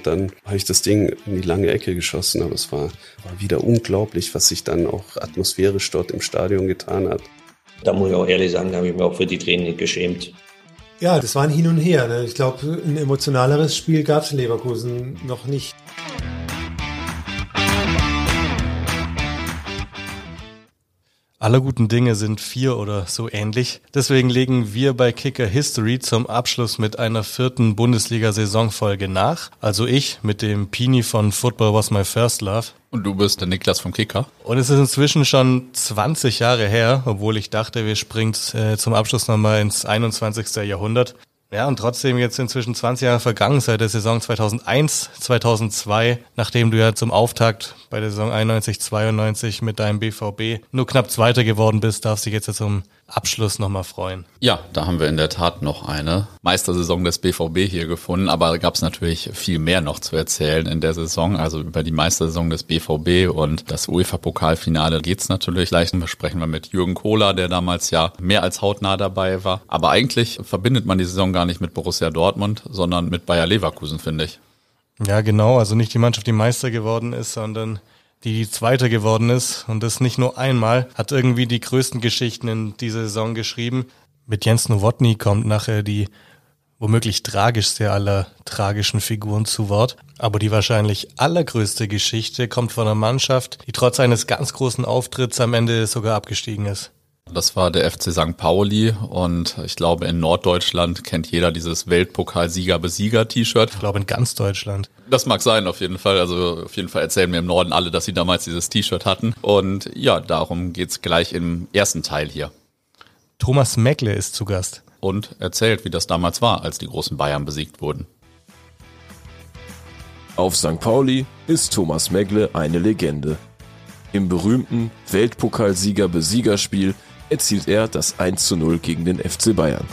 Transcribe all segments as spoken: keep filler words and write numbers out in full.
und dann habe ich das Ding in die lange Ecke geschossen. Aber es war, war wieder unglaublich, was sich dann auch atmosphärisch dort im Stadion getan hat. Da muss ich auch ehrlich sagen, da habe ich mir auch für die Tränen nicht geschämt. Ja, das war ein Hin und Her. Ne? Ich glaube, ein emotionaleres Spiel gab es in Leverkusen noch nicht. Alle guten Dinge sind vier oder so ähnlich. Deswegen legen wir bei Kicker History zum Abschluss mit einer vierten Bundesliga-Saisonfolge nach. Also ich mit dem Pini von Football Was My First Love. Und du bist der Niklas vom Kicker. Und es ist inzwischen schon zwanzig Jahre her, obwohl ich dachte, wir springen äh, zum Abschluss nochmal ins einundzwanzigsten Jahrhundert. Ja, und trotzdem jetzt inzwischen zwanzig Jahre vergangen seit der Saison zweitausendeins, zweitausendzwei, nachdem du ja zum Auftakt bei der Saison einundneunzig zweiundneunzig mit deinem B V B nur knapp Zweiter geworden bist, darfst dich jetzt zum Abschluss nochmal freuen. Ja, da haben wir in der Tat noch eine Meistersaison des B V B hier gefunden, aber da gab es natürlich viel mehr noch zu erzählen in der Saison, also über die Meistersaison des B V B und das UEFA-Pokalfinale geht's natürlich gleich. Da sprechen wir mit Jürgen Kohler, der damals ja mehr als hautnah dabei war, aber eigentlich verbindet man die Saison gar nicht mit Borussia Dortmund, sondern mit Bayer Leverkusen, finde ich. Ja, genau, also nicht die Mannschaft, die Meister geworden ist, sondern die Zweiter geworden ist und das nicht nur einmal, hat irgendwie die größten Geschichten in dieser Saison geschrieben. Mit Jens Nowotny kommt nachher die womöglich tragischste aller tragischen Figuren zu Wort. Aber die wahrscheinlich allergrößte Geschichte kommt von einer Mannschaft, die trotz eines ganz großen Auftritts am Ende sogar abgestiegen ist. Das war der F C Sankt Pauli und ich glaube, in Norddeutschland kennt jeder dieses Weltpokalsieger-Besieger-T-Shirt. Ich glaube, in ganz Deutschland. Das mag sein, auf jeden Fall. Also auf jeden Fall erzählen mir im Norden alle, dass sie damals dieses T-Shirt hatten. Und ja, darum geht's gleich im ersten Teil hier. Thomas Meckle ist zu Gast. Und erzählt, wie das damals war, als die großen Bayern besiegt wurden. Auf Sankt Pauli ist Thomas Meckle eine Legende. Im berühmten Weltpokalsieger-Besiegerspiel erzielt er das eins zu null gegen den F C Bayern.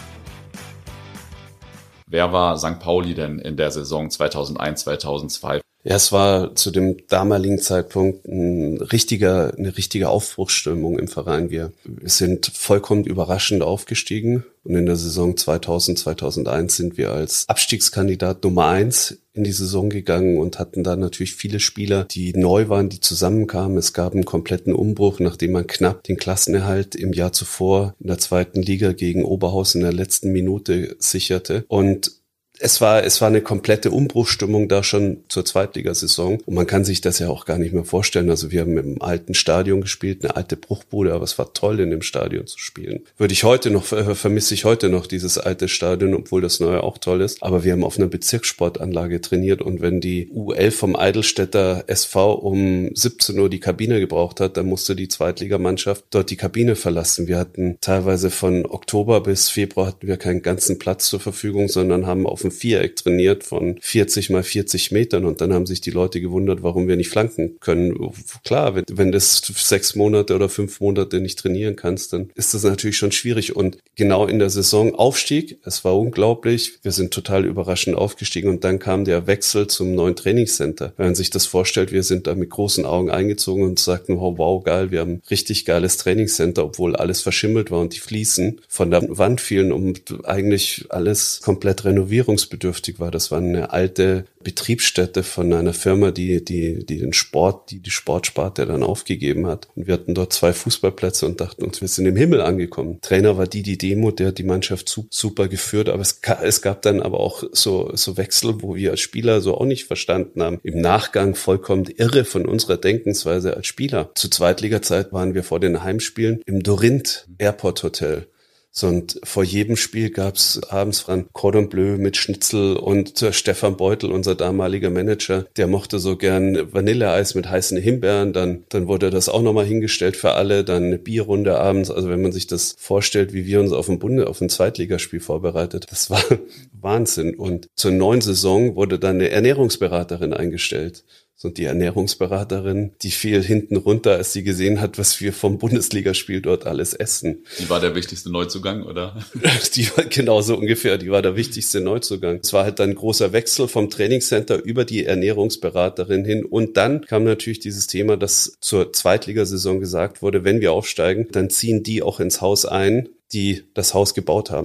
Wer war Sankt Pauli denn in der Saison zweitausendeins, zweitausendzwei? Ja, es war zu dem damaligen Zeitpunkt ein richtiger, eine richtige Aufbruchsstimmung im Verein. Wir sind vollkommen überraschend aufgestiegen und in der Saison zweitausend, zweitausendeins sind wir als Abstiegskandidat Nummer eins in die Saison gegangen und hatten da natürlich viele Spieler, die neu waren, die zusammenkamen. Es gab einen kompletten Umbruch, nachdem man knapp den Klassenerhalt im Jahr zuvor in der zweiten Liga gegen Oberhausen in der letzten Minute sicherte. Und Es war, es war eine komplette Umbruchsstimmung da schon zur Zweitligasaison. Und man kann sich das ja auch gar nicht mehr vorstellen. Also wir haben im alten Stadion gespielt, eine alte Bruchbude, aber es war toll, in dem Stadion zu spielen. Würde ich heute noch, vermisse ich heute noch dieses alte Stadion, obwohl das neue auch toll ist. Aber wir haben auf einer Bezirkssportanlage trainiert und wenn die U elf vom Eidelstädter S V um siebzehn Uhr die Kabine gebraucht hat, dann musste die Zweitligamannschaft dort die Kabine verlassen. Wir hatten teilweise von Oktober bis Februar hatten wir keinen ganzen Platz zur Verfügung, sondern haben auf dem Viereck trainiert von vierzig mal vierzig Metern und dann haben sich die Leute gewundert, warum wir nicht flanken können. Klar, wenn, wenn das sechs Monate oder fünf Monate nicht trainieren kannst, dann ist das natürlich schon schwierig und genau in der Saison Aufstieg, es war unglaublich, wir sind total überraschend aufgestiegen und dann kam der Wechsel zum neuen Trainingscenter. Wenn man sich das vorstellt, wir sind da mit großen Augen eingezogen und sagten, wow, wow, geil, wir haben ein richtig geiles Trainingscenter, obwohl alles verschimmelt war und die Fliesen von der Wand fielen und eigentlich alles komplett renovierungsbedürftig war. Das war eine alte Betriebsstätte von einer Firma, die die die den Sport, die die Sportsparte dann aufgegeben hat. Und wir hatten dort zwei Fußballplätze und dachten uns, wir sind im Himmel angekommen. Trainer war Didi Demo, der hat die Mannschaft super geführt, aber es, es gab dann aber auch so so Wechsel, wo wir als Spieler so auch nicht verstanden haben. Im Nachgang vollkommen irre von unserer Denkensweise als Spieler. Zu Zweitliga-Zeit waren wir vor den Heimspielen im Dorint Airport Hotel. So, und vor jedem Spiel gab's abends dran Cordon Bleu mit Schnitzel und äh, Stefan Beutel, unser damaliger Manager, der mochte so gern Vanilleeis mit heißen Himbeeren, dann dann wurde das auch nochmal hingestellt für alle, dann eine Bierrunde abends, also wenn man sich das vorstellt, wie wir uns auf ein Bunde, auf ein Zweitligaspiel vorbereitet, das war Wahnsinn. Und zur neuen Saison wurde dann eine Ernährungsberaterin eingestellt. Und die Ernährungsberaterin, die fiel hinten runter, als sie gesehen hat, was wir vom Bundesligaspiel dort alles essen. Die war der wichtigste Neuzugang, oder? Die war genauso ungefähr, die war der wichtigste Neuzugang. Es war halt dann ein großer Wechsel vom Trainingscenter über die Ernährungsberaterin hin. Und dann kam natürlich dieses Thema, dass zur Zweitligasaison gesagt wurde, wenn wir aufsteigen, dann ziehen die auch ins Haus ein, die das Haus gebaut haben.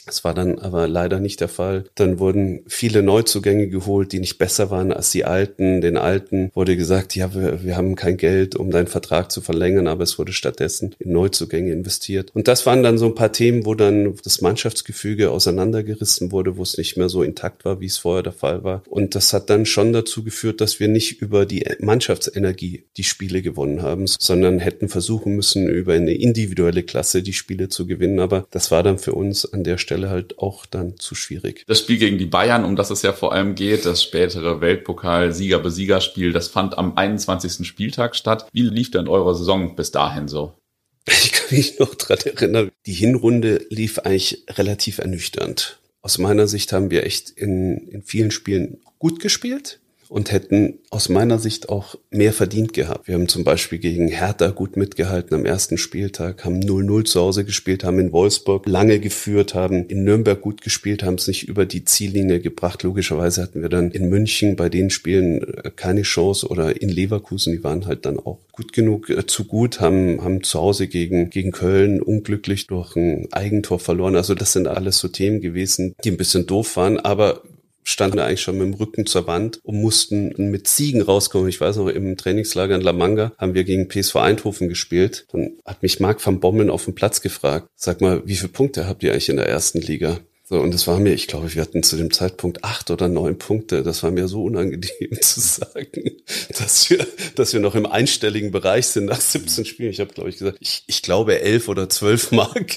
Das war dann aber leider nicht der Fall. Dann wurden viele Neuzugänge geholt, die nicht besser waren als die Alten. Den Alten wurde gesagt, ja, wir, wir haben kein Geld, um deinen Vertrag zu verlängern, aber es wurde stattdessen in Neuzugänge investiert. Und das waren dann so ein paar Themen, wo dann das Mannschaftsgefüge auseinandergerissen wurde, wo es nicht mehr so intakt war, wie es vorher der Fall war. Und das hat dann schon dazu geführt, dass wir nicht über die Mannschaftsenergie die Spiele gewonnen haben, sondern hätten versuchen müssen, über eine individuelle Klasse die Spiele zu gewinnen. Aber das war dann für uns an der Stelle halt auch dann zu schwierig. Das Spiel gegen die Bayern, um das es ja vor allem geht, das spätere Weltpokal-Sieger-Besieger-Spiel, das fand am einundzwanzigsten Spieltag statt. Wie lief denn eure Saison bis dahin so? Ich kann mich noch dran erinnern, die Hinrunde lief eigentlich relativ ernüchternd. Aus meiner Sicht haben wir echt in, in vielen Spielen gut gespielt und hätten aus meiner Sicht auch mehr verdient gehabt. Wir haben zum Beispiel gegen Hertha gut mitgehalten am ersten Spieltag, haben null null zu Hause gespielt, haben in Wolfsburg lange geführt, haben in Nürnberg gut gespielt, haben es nicht über die Ziellinie gebracht. Logischerweise hatten wir dann in München bei den Spielen keine Chance oder in Leverkusen, die waren halt dann auch gut genug, äh, zu gut, haben haben zu Hause gegen gegen Köln unglücklich durch ein Eigentor verloren. Also das sind alles so Themen gewesen, die ein bisschen doof waren, aber standen eigentlich schon mit dem Rücken zur Wand und mussten mit Siegen rauskommen. Ich weiß noch, im Trainingslager in La Manga haben wir gegen P S V Eindhoven gespielt. Dann hat mich Marc van Bommel auf dem Platz gefragt, sag mal, wie viele Punkte habt ihr eigentlich in der ersten Liga? So, und das war mir, ich glaube, wir hatten zu dem Zeitpunkt acht oder neun Punkte. Das war mir so unangenehm zu sagen, dass wir, dass wir noch im einstelligen Bereich sind nach siebzehn Spielen. Ich habe, glaube ich, gesagt, ich, ich glaube elf oder zwölf Mark.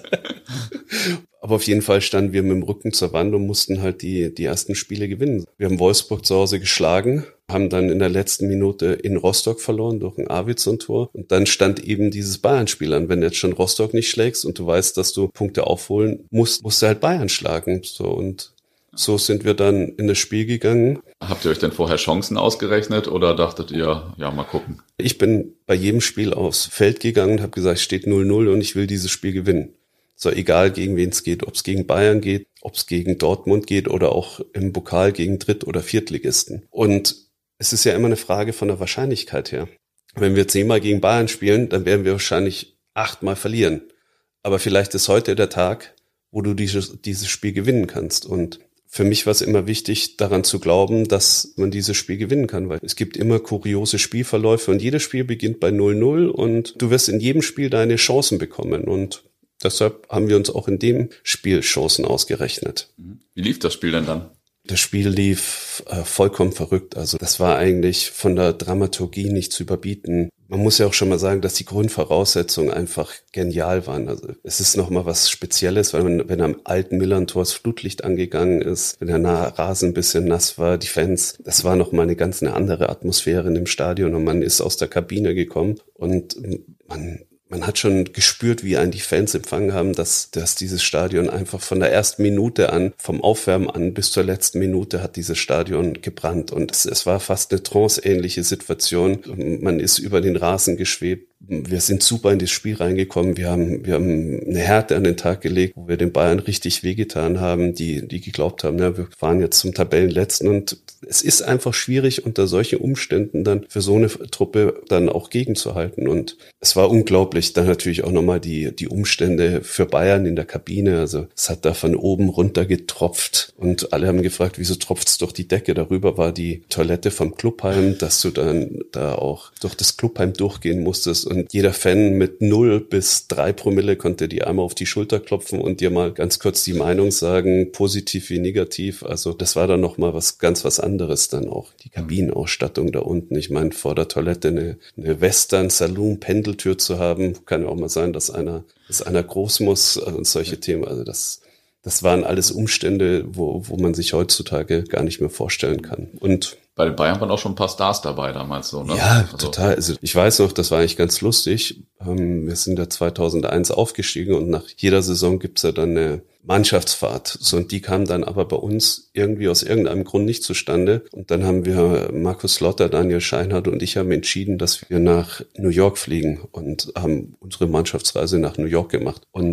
Aber auf jeden Fall standen wir mit dem Rücken zur Wand und mussten halt die, die ersten Spiele gewinnen. Wir haben Wolfsburg zu Hause geschlagen, haben dann in der letzten Minute in Rostock verloren durch ein Arvidsson-Tor. Und dann stand eben dieses Bayern-Spiel an. Wenn du jetzt schon Rostock nicht schlägst und du weißt, dass du Punkte aufholen musst, musst du halt Bayern schlagen. So, und so sind wir dann in das Spiel gegangen. Habt ihr euch denn vorher Chancen ausgerechnet oder dachtet ihr, ja, mal gucken? Ich bin bei jedem Spiel aufs Feld gegangen und habe gesagt, es steht null null und ich will dieses Spiel gewinnen. So, egal gegen wen es geht, ob es gegen Bayern geht, ob es gegen Dortmund geht oder auch im Pokal gegen Dritt- oder Viertligisten. Und es ist ja immer eine Frage von der Wahrscheinlichkeit her. Wenn wir zehnmal gegen Bayern spielen, dann werden wir wahrscheinlich achtmal verlieren. Aber vielleicht ist heute der Tag, wo du dieses, dieses Spiel gewinnen kannst. Und für mich war es immer wichtig, daran zu glauben, dass man dieses Spiel gewinnen kann, weil es gibt immer kuriose Spielverläufe und jedes Spiel beginnt bei null null und du wirst in jedem Spiel deine Chancen bekommen und deshalb haben wir uns auch in dem Spiel Chancen ausgerechnet. Wie lief das Spiel denn dann? Das Spiel lief äh, vollkommen verrückt. Also das war eigentlich von der Dramaturgie nicht zu überbieten. Man muss ja auch schon mal sagen, dass die Grundvoraussetzungen einfach genial waren. Also es ist nochmal was Spezielles, weil man, wenn am alten Millern-Tor das Flutlicht angegangen ist, wenn der Rasen ein bisschen nass war, die Fans, das war nochmal eine ganz eine andere Atmosphäre in dem Stadion und man ist aus der Kabine gekommen und man Man hat schon gespürt, wie einen die Fans empfangen haben, dass, dass dieses Stadion einfach von der ersten Minute an, vom Aufwärmen an bis zur letzten Minute hat dieses Stadion gebrannt. Und es, es war fast eine tranceähnliche Situation. Man ist über den Rasen geschwebt. Wir sind super in das Spiel reingekommen. Wir haben, wir haben eine Härte an den Tag gelegt, wo wir den Bayern richtig wehgetan haben, die, die geglaubt haben, na, wir fahren jetzt zum Tabellenletzten. Und es ist einfach schwierig, unter solchen Umständen dann für so eine Truppe dann auch gegenzuhalten. Und es war unglaublich. Dann natürlich auch nochmal die, die Umstände für Bayern in der Kabine. Also es hat da von oben runter getropft und alle haben gefragt, wieso tropft's durch die Decke? Darüber war die Toilette vom Clubheim, dass du dann da auch durch das Clubheim durchgehen musstest. Und jeder Fan mit null bis drei Promille konnte dir einmal auf die Schulter klopfen und dir mal ganz kurz die Meinung sagen, positiv wie negativ. Also das war dann nochmal was ganz was anderes dann auch. Die Kabinenausstattung da unten. Ich meine, vor der Toilette eine, eine Western-Saloon-Pendeltür zu haben, kann ja auch mal sein, dass einer, dass einer groß muss und solche Themen. Also das, das waren alles Umstände, wo, wo man sich heutzutage gar nicht mehr vorstellen kann. Und bei den Bayern waren auch schon ein paar Stars dabei damals so, ne? Ja, also, total. Also ich weiß noch, das war eigentlich ganz lustig. Wir sind ja zweitausendeins aufgestiegen und nach jeder Saison gibt's ja dann eine Mannschaftsfahrt. So, und die kam dann aber bei uns irgendwie aus irgendeinem Grund nicht zustande. Und dann haben wir, Markus Lotter, Daniel Scheinhardt und ich haben entschieden, dass wir nach New York fliegen und haben unsere Mannschaftsreise nach New York gemacht. Und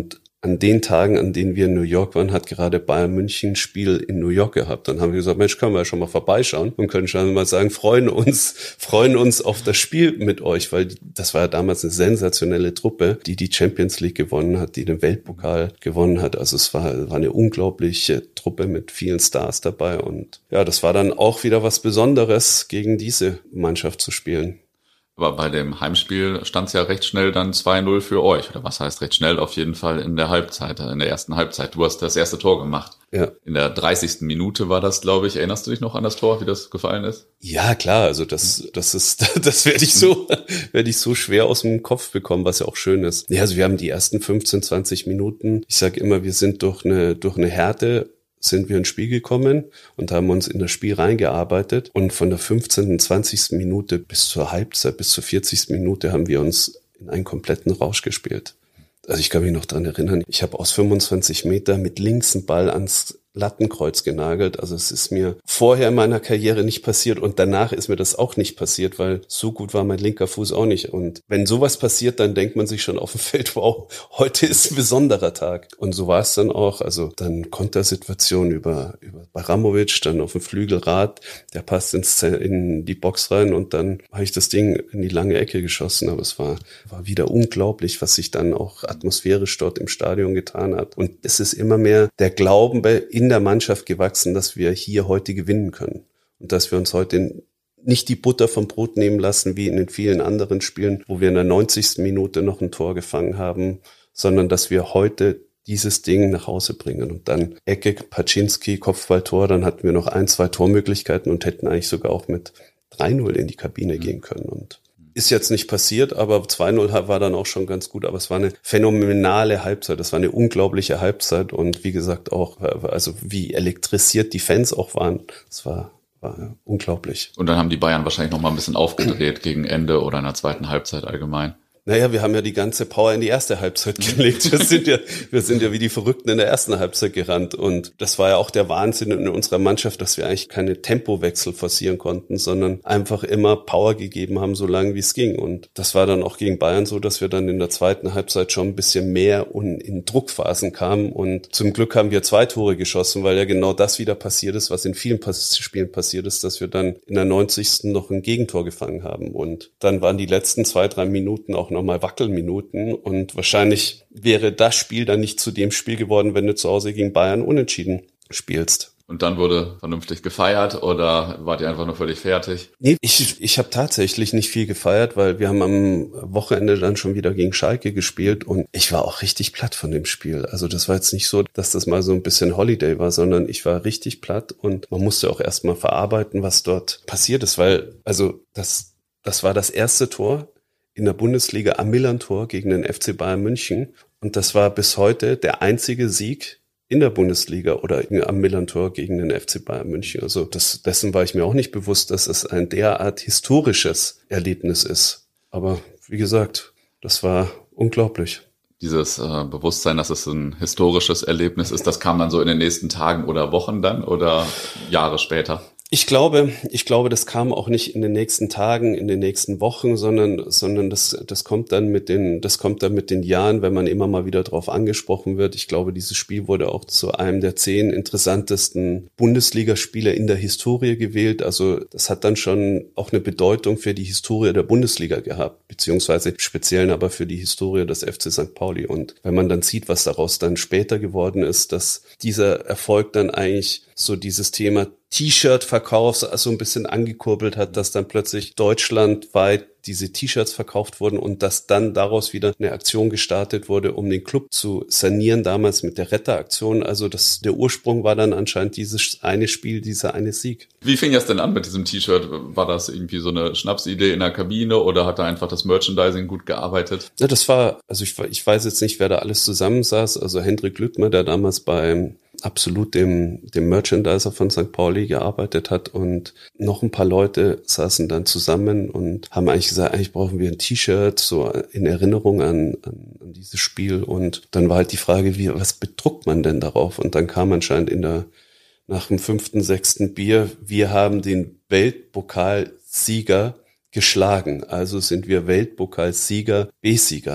an den Tagen, an denen wir in New York waren, hat gerade Bayern München ein Spiel in New York gehabt. Dann haben wir gesagt, Mensch, können wir ja schon mal vorbeischauen und können schon mal sagen, freuen uns, freuen uns auf das Spiel mit euch, weil das war ja damals eine sensationelle Truppe, die die Champions League gewonnen hat, die den Weltpokal gewonnen hat. Also es war, war eine unglaubliche Truppe mit vielen Stars dabei und ja, das war dann auch wieder was Besonderes, gegen diese Mannschaft zu spielen. Aber bei dem Heimspiel stand es ja recht schnell dann zwei null für euch. Oder was heißt recht schnell? Auf jeden Fall in der Halbzeit, in der ersten Halbzeit. Du hast das erste Tor gemacht. Ja. In der dreißigsten Minute war das, glaube ich. Erinnerst du dich noch an das Tor, wie das gefallen ist? Ja, klar. Also das, das ist, das werde ich so, werde ich so schwer aus dem Kopf bekommen, was ja auch schön ist. Ja, also wir haben die ersten fünfzehn, zwanzig Minuten. Ich sage immer, wir sind durch eine, durch eine Härte sind wir ins Spiel gekommen und haben uns in das Spiel reingearbeitet. Und von der fünfzehnten, zwanzigsten Minute bis zur Halbzeit, bis zur vierzigsten Minute haben wir uns in einen kompletten Rausch gespielt. Also ich kann mich noch dran erinnern, ich habe aus fünfundzwanzig Meter mit links einen Ball ans Lattenkreuz genagelt. Also es ist mir vorher in meiner Karriere nicht passiert und danach ist mir das auch nicht passiert, weil so gut war mein linker Fuß auch nicht. Und wenn sowas passiert, dann denkt man sich schon auf dem Feld, wow, heute ist ein besonderer Tag. Und so war es dann auch. Also dann Kontersituation über, über Baramovic, dann auf dem Flügelrad, der passt ins, in die Box rein und dann habe ich das Ding in die lange Ecke geschossen. Aber es war, war wieder unglaublich, was sich dann auch atmosphärisch dort im Stadion getan hat. Und es ist immer mehr der Glauben bei in der Mannschaft gewachsen, dass wir hier heute gewinnen können und dass wir uns heute nicht die Butter vom Brot nehmen lassen, wie in den vielen anderen Spielen, wo wir in der neunzigsten Minute noch ein Tor gefangen haben, sondern dass wir heute dieses Ding nach Hause bringen. Und dann Ecke, Paczynski, Kopfballtor, dann hatten wir noch ein, zwei Tormöglichkeiten und hätten eigentlich sogar auch mit drei null in die Kabine gehen können. Und ist jetzt nicht passiert, aber zwei null war dann auch schon ganz gut. Aber es war eine phänomenale Halbzeit. Das war eine unglaubliche Halbzeit. Und wie gesagt auch, also wie elektrisiert die Fans auch waren. Es war, war unglaublich. Und dann haben die Bayern wahrscheinlich noch mal ein bisschen aufgedreht gegen Ende oder in der zweiten Halbzeit allgemein. Naja, wir haben ja die ganze Power in die erste Halbzeit gelegt. Wir sind ja, wir sind ja wie die Verrückten in der ersten Halbzeit gerannt. Und das war ja auch der Wahnsinn in unserer Mannschaft, dass wir eigentlich keine Tempowechsel forcieren konnten, sondern einfach immer Power gegeben haben, so lange wie es ging. Und das war dann auch gegen Bayern so, dass wir dann in der zweiten Halbzeit schon ein bisschen mehr und in Druckphasen kamen. Und zum Glück haben wir zwei Tore geschossen, weil ja genau das wieder passiert ist, was in vielen Spielen passiert ist, dass wir dann in der neunzigsten noch ein Gegentor gefangen haben. Und dann waren die letzten zwei, drei Minuten auch nochmal Wackelminuten und wahrscheinlich wäre das Spiel dann nicht zu dem Spiel geworden, wenn du zu Hause gegen Bayern unentschieden spielst. Und dann wurde vernünftig gefeiert oder wart ihr einfach nur völlig fertig? Nee, ich, ich habe tatsächlich nicht viel gefeiert, weil wir haben am Wochenende dann schon wieder gegen Schalke gespielt und ich war auch richtig platt von dem Spiel. Also das war jetzt nicht so, dass das mal so ein bisschen Holiday war, sondern ich war richtig platt und man musste auch erstmal verarbeiten, was dort passiert ist, weil also das, das war das erste Tor in der Bundesliga am Millern-Tor gegen den F C Bayern München. Und das war bis heute der einzige Sieg in der Bundesliga oder am Millern-Tor gegen den F C Bayern München. Also das, dessen war ich mir auch nicht bewusst, dass es ein derart historisches Erlebnis ist. Aber wie gesagt, das war unglaublich. Dieses äh, Bewusstsein, dass es ein historisches Erlebnis ist, das kam dann so in den nächsten Tagen oder Wochen dann oder Jahre später? Ich glaube, ich glaube, das kam auch nicht in den nächsten Tagen, in den nächsten Wochen, sondern, sondern das, das kommt dann mit den, das kommt dann mit den Jahren, wenn man immer mal wieder drauf angesprochen wird. Ich glaube, dieses Spiel wurde auch zu einem der zehn interessantesten Bundesligaspiele in der Historie gewählt. Also, das hat dann schon auch eine Bedeutung für die Historie der Bundesliga gehabt, beziehungsweise speziell aber für die Historie des F C Sankt Pauli. Und wenn man dann sieht, was daraus dann später geworden ist, dass dieser Erfolg dann eigentlich so dieses Thema T-Shirt-Verkauf so ein bisschen angekurbelt hat, dass dann plötzlich deutschlandweit diese T-Shirts verkauft wurden und dass dann daraus wieder eine Aktion gestartet wurde, um den Club zu sanieren, damals mit der Retteraktion. Also das, der Ursprung war dann anscheinend dieses eine Spiel, dieser eine Sieg. Wie fing das denn an mit diesem T-Shirt? War das irgendwie so eine Schnapsidee in der Kabine oder hat da einfach das Merchandising gut gearbeitet? Ja, das war, also ich, ich weiß jetzt nicht, wer da alles zusammensaß. Also Hendrik Lüttmer, der damals beim Absolut dem, dem Merchandiser von Sankt Pauli gearbeitet hat und noch ein paar Leute saßen dann zusammen und haben eigentlich gesagt, eigentlich brauchen wir ein T-Shirt, so in Erinnerung an, an, an dieses Spiel. Und dann war halt die Frage, wie, was bedruckt man denn darauf? Und dann kam anscheinend in der, nach dem fünften, sechsten Bier, wir haben den Weltpokalsieger geschlagen. Also sind wir Weltpokalsieger, B-Sieger.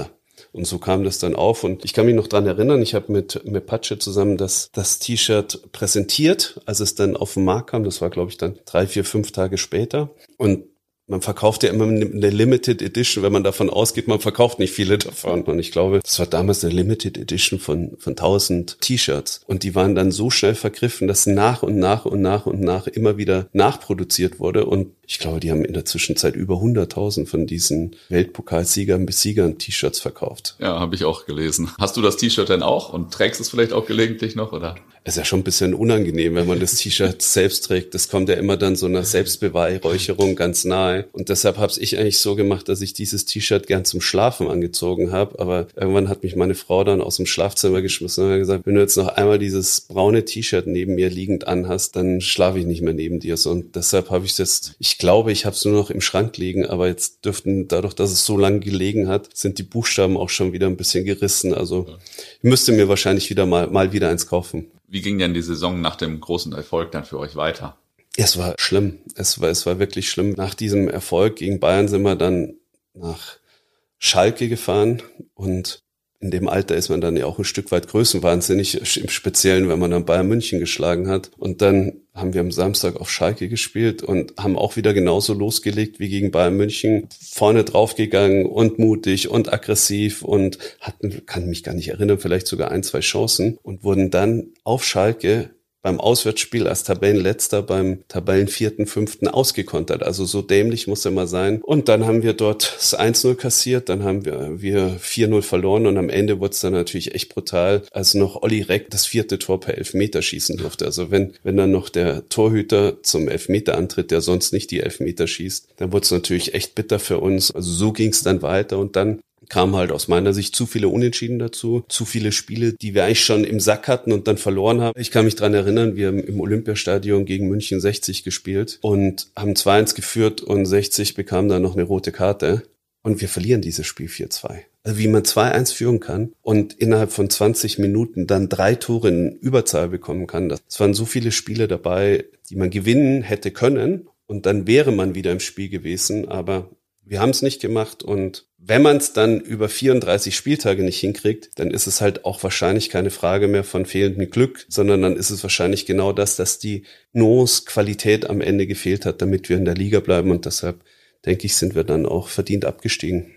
Und so kam das dann auf. Und ich kann mich noch dran erinnern, ich habe mit, mit Patsche zusammen das, das T-Shirt präsentiert, als es dann auf den Markt kam. Das war, glaube ich, dann drei, vier, fünf Tage später. Und man verkauft ja immer eine Limited Edition, wenn man davon ausgeht, man verkauft nicht viele davon. Und ich glaube, das war damals eine Limited Edition von von tausend T-Shirts. Und die waren dann so schnell vergriffen, dass nach und nach und nach und nach immer wieder nachproduziert wurde. Und ich glaube, die haben in der Zwischenzeit über hunderttausend von diesen Weltpokalsiegern bis Siegern T-Shirts verkauft. Ja, habe ich auch gelesen. Hast du das T-Shirt denn auch und trägst es vielleicht auch gelegentlich noch, oder? Es ist ja schon ein bisschen unangenehm, wenn man das T-Shirt selbst trägt. Das kommt ja immer dann so einer Selbstbeweihräucherung ganz nahe. Und deshalb habe ich eigentlich so gemacht, dass ich dieses T-Shirt gern zum Schlafen angezogen habe. Aber irgendwann hat mich meine Frau dann aus dem Schlafzimmer geschmissen und hat gesagt, wenn du jetzt noch einmal dieses braune T-Shirt neben mir liegend anhast, dann schlafe ich nicht mehr neben dir. So, und deshalb habe ich es jetzt, ich glaube, ich habe es nur noch im Schrank liegen, aber jetzt dürften, dadurch, dass es so lange gelegen hat, sind die Buchstaben auch schon wieder ein bisschen gerissen. Also ich müsste mir wahrscheinlich wieder mal, mal wieder eins kaufen. Wie ging denn die Saison nach dem großen Erfolg dann für euch weiter? Es war schlimm. Es war, es war wirklich schlimm. Nach diesem Erfolg gegen Bayern sind wir dann nach Schalke gefahren und in dem Alter ist man dann ja auch ein Stück weit größenwahnsinnig, im Speziellen, wenn man dann Bayern München geschlagen hat. Und dann haben wir am Samstag auf Schalke gespielt und haben auch wieder genauso losgelegt wie gegen Bayern München. Vorne draufgegangen und mutig und aggressiv und hatten, kann mich gar nicht erinnern, vielleicht sogar ein, zwei Chancen und wurden dann auf Schalke beim Auswärtsspiel als Tabellenletzter beim Tabellenvierten, Fünften ausgekontert. Also so dämlich muss er mal sein. Und dann haben wir dort das eins null kassiert, dann haben wir, wir vier null verloren und am Ende wurde es dann natürlich echt brutal, als noch Olli Reck das vierte Tor per Elfmeter schießen durfte. Also wenn wenn dann noch der Torhüter zum Elfmeter antritt, der sonst nicht die Elfmeter schießt, dann wurde es natürlich echt bitter für uns. Also so ging es dann weiter und dann kam halt aus meiner Sicht zu viele Unentschieden dazu, zu viele Spiele, die wir eigentlich schon im Sack hatten und dann verloren haben. Ich kann mich dran erinnern, wir haben im Olympiastadion gegen München sechzig gespielt und haben zwei eins geführt und sechzig bekam dann noch eine rote Karte und wir verlieren dieses Spiel vier zwei. Also wie man zwei eins führen kann und innerhalb von zwanzig Minuten dann drei Tore in Überzahl bekommen kann. Es waren so viele Spiele dabei, die man gewinnen hätte können und dann wäre man wieder im Spiel gewesen, aber wir haben es nicht gemacht und wenn man es dann über vierunddreißig Spieltage nicht hinkriegt, dann ist es halt auch wahrscheinlich keine Frage mehr von fehlendem Glück, sondern dann ist es wahrscheinlich genau das, dass die Nuance Qualität am Ende gefehlt hat, damit wir in der Liga bleiben und deshalb, denke ich, sind wir dann auch verdient abgestiegen.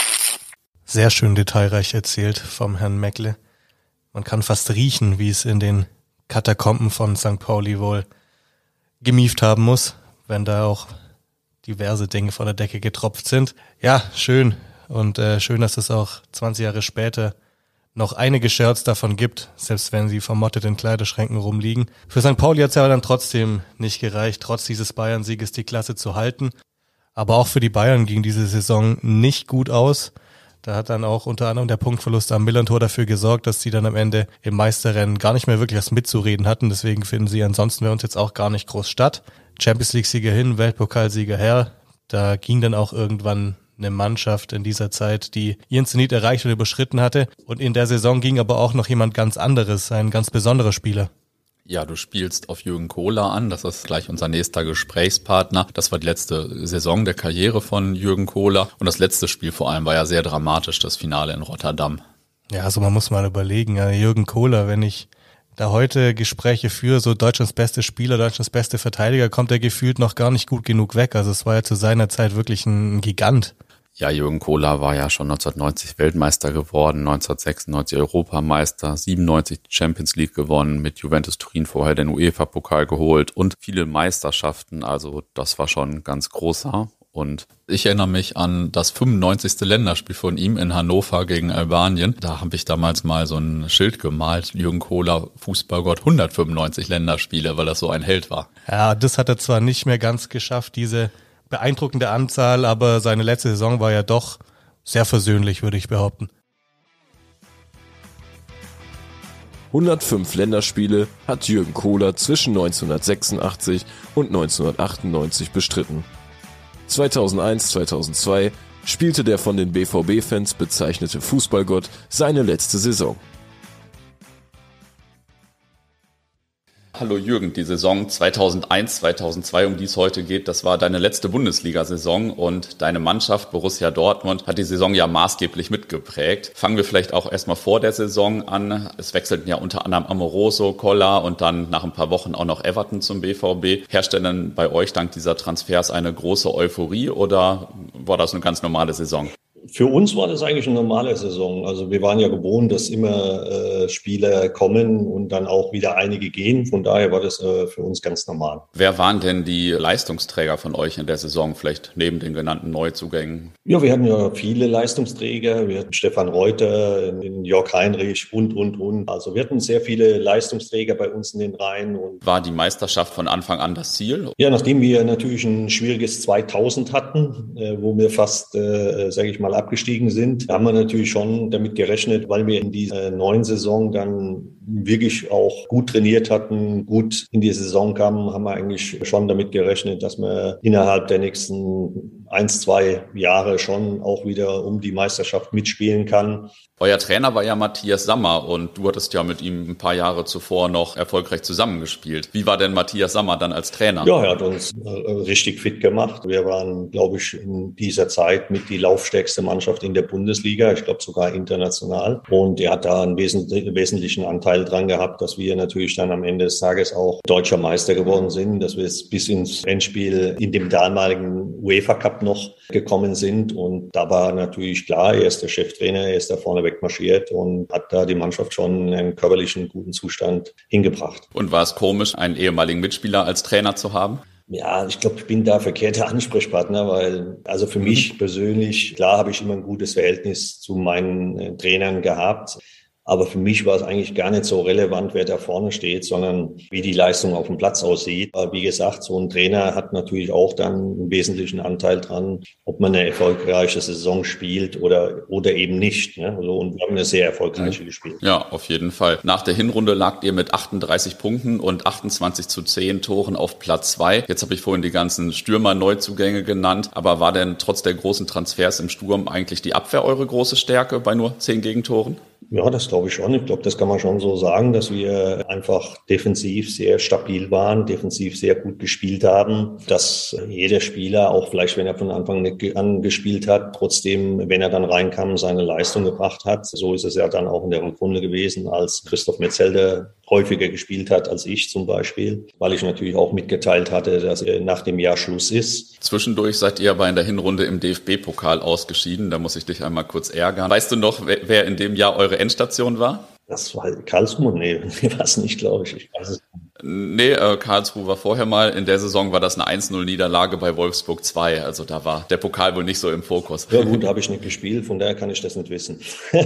Sehr schön detailreich erzählt vom Herrn Meckle. Man kann fast riechen, wie es in den Katakomben von Sankt Pauli wohl gemieft haben muss, wenn da auch diverse Dinge von der Decke getropft sind. Ja, schön. Und äh, schön, dass es auch zwanzig Jahre später noch einige Shirts davon gibt, selbst wenn sie vermottet in Kleiderschränken rumliegen. Für Sankt Pauli hat es aber dann trotzdem nicht gereicht, trotz dieses Bayern-Sieges die Klasse zu halten. Aber auch für die Bayern ging diese Saison nicht gut aus. Da hat dann auch unter anderem der Punktverlust am Millern-Tor dafür gesorgt, dass sie dann am Ende im Meisterrennen gar nicht mehr wirklich was mitzureden hatten. Deswegen finden sie ansonsten bei uns jetzt auch gar nicht groß statt. Champions League-Sieger hin, Weltpokalsieger her. Da ging dann auch irgendwann eine Mannschaft in dieser Zeit, die ihren Zenit erreicht und überschritten hatte. Und in der Saison ging aber auch noch jemand ganz anderes, ein ganz besonderer Spieler. Ja, du spielst auf Jürgen Kohler an, das ist gleich unser nächster Gesprächspartner. Das war die letzte Saison der Karriere von Jürgen Kohler und das letzte Spiel vor allem war ja sehr dramatisch, das Finale in Rotterdam. Ja, also man muss mal überlegen, ja, Jürgen Kohler, wenn ich da heute Gespräche führe, so Deutschlands beste Spieler, Deutschlands beste Verteidiger, kommt er gefühlt noch gar nicht gut genug weg. Also es war ja zu seiner Zeit wirklich ein Gigant. Ja, Jürgen Kohler war ja schon neunzehnhundertneunzig Weltmeister geworden, neunzehnhundertsechsundneunzig Europameister, siebenundneunzig Champions League gewonnen, mit Juventus Turin vorher den UEFA-Pokal geholt und viele Meisterschaften. Also das war schon ganz großer. Und ich erinnere mich an das fünfundneunzigste Länderspiel von ihm in Hannover gegen Albanien. Da habe ich damals mal so ein Schild gemalt, Jürgen Kohler, Fußballgott, hundertfünfundneunzig Länderspiele, weil das so ein Held war. Ja, das hat er zwar nicht mehr ganz geschafft, diese beeindruckende Anzahl, aber seine letzte Saison war ja doch sehr versöhnlich, würde ich behaupten. hundertfünf Länderspiele hat Jürgen Kohler zwischen neunzehnhundertsechsundachtzig und neunzehnhundertachtundneunzig bestritten. zweitausendeins, zweitausendzwei spielte der von den B V B-Fans bezeichnete Fußballgott seine letzte Saison. Hallo Jürgen, die Saison zweitausendeins, zweitausendzwei, um die es heute geht, das war deine letzte Bundesliga-Saison und deine Mannschaft Borussia Dortmund hat die Saison ja maßgeblich mitgeprägt. Fangen wir vielleicht auch erstmal vor der Saison an. Es wechselten ja unter anderem Amoroso, Koller und dann nach ein paar Wochen auch noch Everton zum B V B. Herrscht denn bei euch dank dieser Transfers eine große Euphorie oder war das eine ganz normale Saison? Für uns war das eigentlich eine normale Saison. Also wir waren ja gewohnt, dass immer äh, Spieler kommen und dann auch wieder einige gehen. Von daher war das äh, für uns ganz normal. Wer waren denn die Leistungsträger von euch in der Saison, vielleicht neben den genannten Neuzugängen? Ja, wir hatten ja viele Leistungsträger. Wir hatten Stefan Reuter, Jörg Heinrich und, und, und. Also wir hatten sehr viele Leistungsträger bei uns in den Reihen. Und war die Meisterschaft von Anfang an das Ziel? Ja, nachdem wir natürlich ein schwieriges zweitausend hatten, äh, wo wir fast, äh, sage ich mal, abgestiegen sind, haben wir natürlich schon damit gerechnet, weil wir in dieser neuen Saison dann wirklich auch gut trainiert hatten, gut in die Saison kamen, haben wir eigentlich schon damit gerechnet, dass wir innerhalb der nächsten eins, zwei Jahre schon auch wieder um die Meisterschaft mitspielen kann. Euer Trainer war ja Matthias Sammer und du hattest ja mit ihm ein paar Jahre zuvor noch erfolgreich zusammengespielt. Wie war denn Matthias Sammer dann als Trainer? Ja, er hat uns äh, richtig fit gemacht. Wir waren, glaube ich, in dieser Zeit mit die laufstärkste Mannschaft in der Bundesliga, ich glaube sogar international. Und er hat da einen wesentlichen Anteil dran gehabt, dass wir natürlich dann am Ende des Tages auch deutscher Meister geworden sind, dass wir es bis ins Endspiel in dem damaligen UEFA Cup noch gekommen sind. Und da war natürlich klar, er ist der Cheftrainer, er ist da vorne wegmarschiert und hat da die Mannschaft schon in einen körperlichen guten Zustand hingebracht. Und war es komisch, einen ehemaligen Mitspieler als Trainer zu haben? Ja, ich glaube, ich bin da verkehrter Ansprechpartner, weil also für mich persönlich, klar habe ich immer ein gutes Verhältnis zu meinen äh, Trainern gehabt. Aber für mich war es eigentlich gar nicht so relevant, wer da vorne steht, sondern wie die Leistung auf dem Platz aussieht. Aber wie gesagt, so ein Trainer hat natürlich auch dann einen wesentlichen Anteil dran, ob man eine erfolgreiche Saison spielt oder oder eben nicht. Ne? Also, und wir haben eine sehr erfolgreiche mhm. gespielt. Ja, auf jeden Fall. Nach der Hinrunde lagt ihr mit achtunddreißig Punkten und achtundzwanzig zu zehn Toren auf Platz zwei. Jetzt habe ich vorhin die ganzen Stürmer-Neuzugänge genannt. Aber war denn trotz der großen Transfers im Sturm eigentlich die Abwehr eure große Stärke bei nur zehn Gegentoren? Ja, das glaube ich schon. Ich glaube, das kann man schon so sagen, dass wir einfach defensiv sehr stabil waren, defensiv sehr gut gespielt haben, dass jeder Spieler, auch vielleicht wenn er von Anfang an gespielt hat, trotzdem, wenn er dann reinkam, seine Leistung gebracht hat. So ist es ja dann auch in der Rückrunde gewesen, als Christoph Metzelder häufiger gespielt hat als ich zum Beispiel, weil ich natürlich auch mitgeteilt hatte, dass nach dem Jahr Schluss ist. Zwischendurch seid ihr aber in der Hinrunde im D F B-Pokal ausgeschieden. Da muss ich dich einmal kurz ärgern. Weißt du noch, wer in dem Jahr eure Endstation war? Das war Karlsruhe? Nee, war es nicht, glaube ich. Ich weiß es nicht. Nee, äh, Karlsruhe war vorher mal. In der Saison war das eine eins null Niederlage bei Wolfsburg zwei. Also da war der Pokal wohl nicht so im Fokus. Ja gut, habe ich nicht gespielt, von daher kann ich das nicht wissen.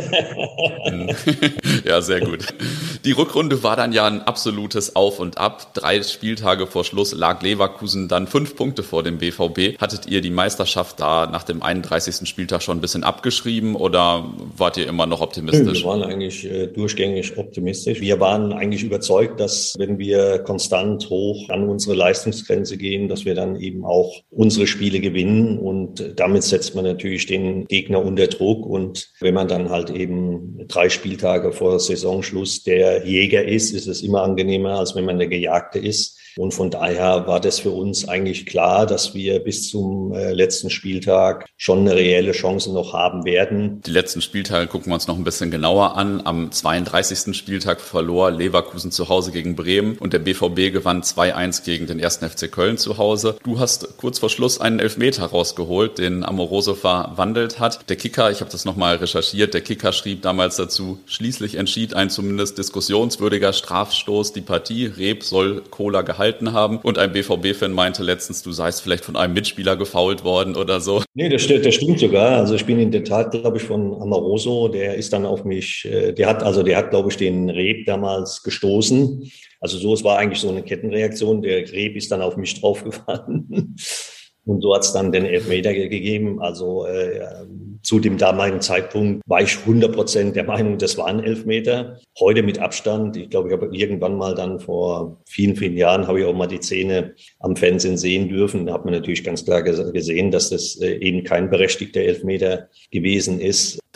Ja, sehr gut. Die Rückrunde war dann ja ein absolutes Auf und Ab. Drei Spieltage vor Schluss lag Leverkusen dann fünf Punkte vor dem B V B. Hattet ihr die Meisterschaft da nach dem einunddreißigsten Spieltag schon ein bisschen abgeschrieben oder wart ihr immer noch optimistisch? Wir waren eigentlich äh, durchgängig optimistisch. Wir waren eigentlich überzeugt, dass wenn wir konstant hoch an unsere Leistungsgrenze gehen, dass wir dann eben auch unsere Spiele gewinnen und damit setzt man natürlich den Gegner unter Druck und wenn man dann halt eben drei Spieltage vor Saisonschluss der Jäger ist, ist es immer angenehmer, als wenn man der Gejagte ist. Und von daher war das für uns eigentlich klar, dass wir bis zum äh, letzten Spieltag schon eine reelle Chance noch haben werden. Die letzten Spieltage gucken wir uns noch ein bisschen genauer an. Am zweiunddreißigsten Spieltag verlor Leverkusen zu Hause gegen Bremen und der B V B gewann zwei eins gegen den ersten F C Köln zu Hause. Du hast kurz vor Schluss einen Elfmeter rausgeholt, den Amoroso verwandelt hat. Der Kicker, ich habe das nochmal recherchiert, der Kicker schrieb damals dazu, schließlich entschied ein zumindest diskussionswürdiger Strafstoß die Partie. Reeb soll Kohler gehalten haben und ein B V B-Fan meinte letztens, du seist vielleicht von einem Mitspieler gefoult worden oder so. Nee, das stimmt, das stimmt sogar. Also ich bin in der Tat, glaube ich, von Amoroso, der ist dann auf mich, der hat, also der hat, glaube ich, den Reeb damals gestoßen. Also so, es war eigentlich so eine Kettenreaktion. Der Reeb ist dann auf mich draufgefallen. Und so hat es dann den Elfmeter gegeben. Also äh, zu dem damaligen Zeitpunkt war ich hundert Prozent der Meinung, das war ein Elfmeter. Heute mit Abstand. Ich glaube, ich habe irgendwann mal dann vor vielen, vielen Jahren habe ich auch mal die Szene am Fernsehen sehen dürfen. Da hat man natürlich ganz klar gesehen, dass das äh, eben kein berechtigter Elfmeter gewesen ist.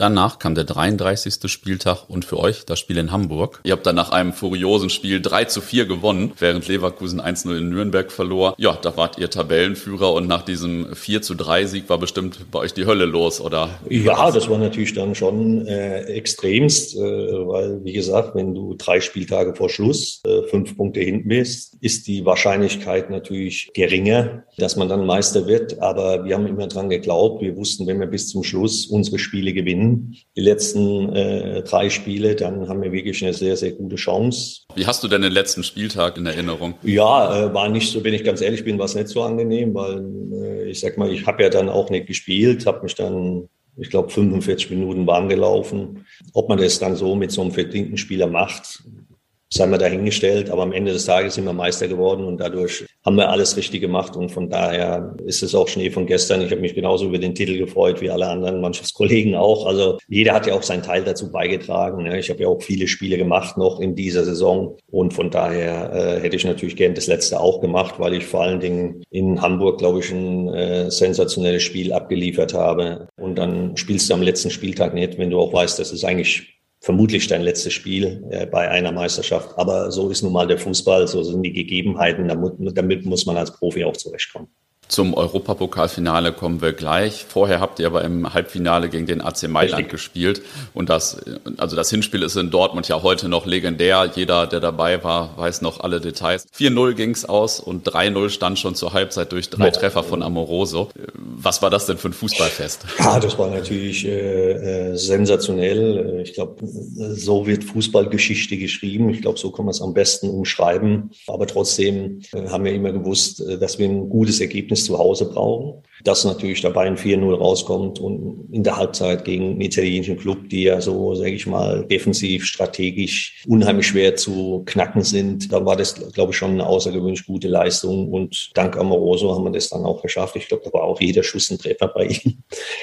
Danach kam der dreiunddreißigste Spieltag und für euch das Spiel in Hamburg. Ihr habt dann nach einem furiosen Spiel drei zu vier gewonnen, während Leverkusen eins null in Nürnberg verlor. Ja, da wart ihr Tabellenführer und nach diesem vier zu drei Sieg war bestimmt bei euch die Hölle los, oder? Ja, das war natürlich dann schon äh, extremst, äh, weil, wie gesagt, wenn du drei Spieltage vor Schluss äh, fünf Punkte hinten bist, ist die Wahrscheinlichkeit natürlich geringer, dass man dann Meister wird. Aber wir haben immer dran geglaubt. Wir wussten, wenn wir bis zum Schluss unsere Spiele gewinnen, die letzten äh, drei Spiele, dann haben wir wirklich eine sehr, sehr gute Chance. Wie hast du denn den letzten Spieltag in Erinnerung? Ja, äh, war nicht so, wenn ich ganz ehrlich bin, war es nicht so angenehm, weil äh, ich sag mal, ich habe ja dann auch nicht gespielt, habe mich dann, ich glaube, fünfundvierzig Minuten warm gelaufen. Ob man das dann so mit so einem verdienten Spieler macht, sei mal dahingestellt, aber am Ende des Tages sind wir Meister geworden und dadurch haben wir alles richtig gemacht und von daher ist es auch Schnee von gestern. Ich habe mich genauso über den Titel gefreut wie alle anderen Mannschaftskollegen auch. Also jeder hat ja auch seinen Teil dazu beigetragen. Ich habe ja auch viele Spiele gemacht noch in dieser Saison und von daher äh, hätte ich natürlich gern das letzte auch gemacht, weil ich vor allen Dingen in Hamburg, glaube ich, ein äh, sensationelles Spiel abgeliefert habe und dann spielst du am letzten Spieltag nicht, wenn du auch weißt, das ist eigentlich vermutlich dein letztes Spiel äh, bei einer Meisterschaft. Aber so ist nun mal der Fußball, so sind die Gegebenheiten. Damit, damit muss man als Profi auch zurechtkommen. Zum Europapokalfinale kommen wir gleich. Vorher habt ihr aber im Halbfinale gegen den A C Mailand Richtig. gespielt. Und das, also das Hinspiel ist in Dortmund ja heute noch legendär. Jeder, der dabei war, weiß noch alle Details. vier null ging's aus und drei null stand schon zur Halbzeit durch drei ja. Treffer von Amoroso. Was war das denn für ein Fußballfest? Ja, das war natürlich äh, äh, sensationell. Ich glaube, so wird Fußballgeschichte geschrieben. Ich glaube, so kann man es am besten umschreiben. Aber trotzdem äh, haben wir immer gewusst, äh, dass wir ein gutes Ergebnis zu Hause brauchen. Dass natürlich dabei ein vier null rauskommt und in der Halbzeit gegen einen italienischen Club, die ja so, sage ich mal, defensiv, strategisch unheimlich schwer zu knacken sind. Da war das, glaube ich, schon eine außergewöhnlich gute Leistung und dank Amoroso haben wir das dann auch geschafft. Ich glaube, da war auch jeder Schuss ein Treffer bei ihm.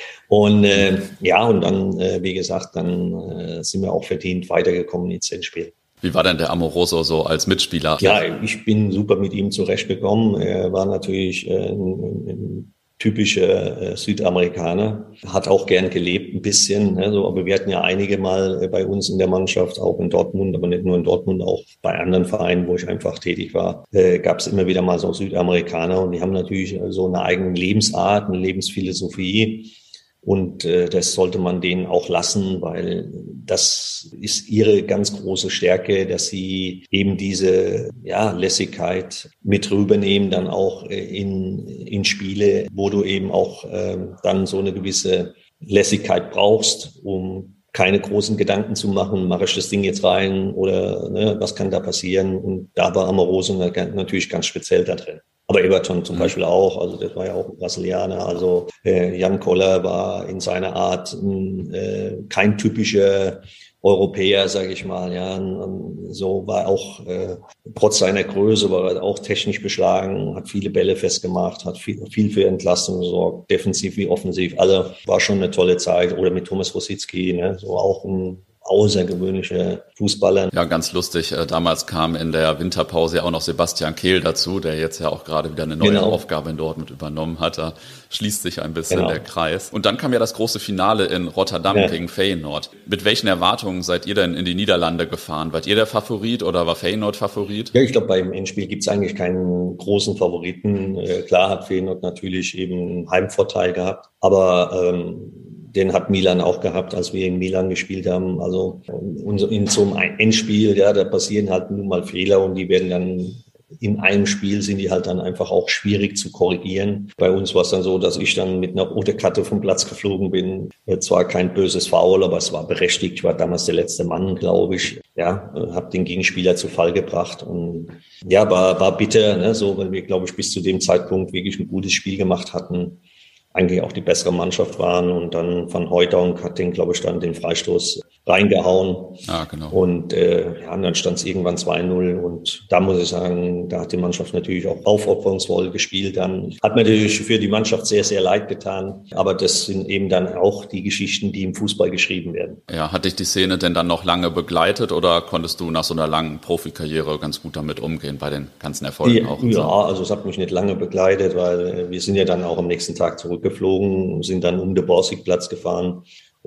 Und äh, ja, und dann, äh, wie gesagt, dann äh, sind wir auch verdient weitergekommen ins Endspiel. Wie war denn der Amoroso so als Mitspieler? Ja, ich bin super mit ihm zurechtgekommen. Er war natürlich äh, ein, ein typischer äh, Südamerikaner, hat auch gern gelebt ein bisschen. Ne, so, aber wir hatten ja einige Mal äh, bei uns in der Mannschaft, auch in Dortmund, aber nicht nur in Dortmund, auch bei anderen Vereinen, wo ich einfach tätig war, äh, gab es immer wieder mal so Südamerikaner und die haben natürlich so eine eigene Lebensart, eine Lebensphilosophie. Und äh, das sollte man denen auch lassen, weil das ist ihre ganz große Stärke, dass sie eben diese ja, Lässigkeit mit rübernehmen, dann auch äh, in, in Spiele, wo du eben auch äh, dann so eine gewisse Lässigkeit brauchst, um keine großen Gedanken zu machen, mache ich das Ding jetzt rein oder ne, was kann da passieren? Und da war Amoroso natürlich ganz speziell da drin. Aber Everton zum mhm. Beispiel auch, also das war ja auch ein Brasilianer. Also äh, Jan Koller war in seiner Art äh, kein typischer Europäer, sage ich mal. Ja, und so war auch äh, trotz seiner Größe war er auch technisch beschlagen, hat viele Bälle festgemacht, hat viel, viel für Entlastung gesorgt, defensiv wie offensiv. Also war schon eine tolle Zeit. Oder mit Thomas Rositzky, ne, so auch ein außergewöhnliche Fußballer. Ja, ganz lustig. Damals kam in der Winterpause ja auch noch Sebastian Kehl dazu, der jetzt ja auch gerade wieder eine neue genau. Aufgabe in Dortmund übernommen hat. Da schließt sich ein bisschen genau. der Kreis. Und dann kam ja das große Finale in Rotterdam ja. gegen Feyenoord. Mit welchen Erwartungen seid ihr denn in die Niederlande gefahren? Wart ihr der Favorit oder war Feyenoord Favorit? Ja, ich glaube, beim Endspiel gibt es eigentlich keinen großen Favoriten. Äh, klar hat Feyenoord natürlich eben einen Heimvorteil gehabt, aber ähm, den hat Milan auch gehabt, als wir in Milan gespielt haben. Also in so einem Endspiel, ja, da passieren halt nun mal Fehler und die werden dann in einem Spiel sind die halt dann einfach auch schwierig zu korrigieren. Bei uns war es dann so, dass ich dann mit einer roten Karte vom Platz geflogen bin. Zwar kein böses Foul, aber es war berechtigt. Ich war damals der letzte Mann, glaube ich. Ja, habe den Gegenspieler zu Fall gebracht und ja, war, war bitter, ne, so, weil wir, glaube ich, bis zu dem Zeitpunkt wirklich ein gutes Spiel gemacht hatten. Eigentlich auch die bessere Mannschaft waren und dann Van Hooijdonk hat den, glaube ich, dann den Freistoß reingehauen. Ah, genau. Und äh, ja, und dann stand es irgendwann zwei null und da muss ich sagen, da hat die Mannschaft natürlich auch aufopferungsvoll gespielt. Dann hat mir natürlich für die Mannschaft sehr, sehr leid getan, aber das sind eben dann auch die Geschichten, die im Fußball geschrieben werden. Ja, hat dich die Szene denn dann noch lange begleitet oder konntest du nach so einer langen Profikarriere ganz gut damit umgehen bei den ganzen Erfolgen die, auch? Ja, so? Also es hat mich nicht lange begleitet, weil wir sind ja dann auch am nächsten Tag zurückgeflogen, sind dann um den Borsigplatz gefahren.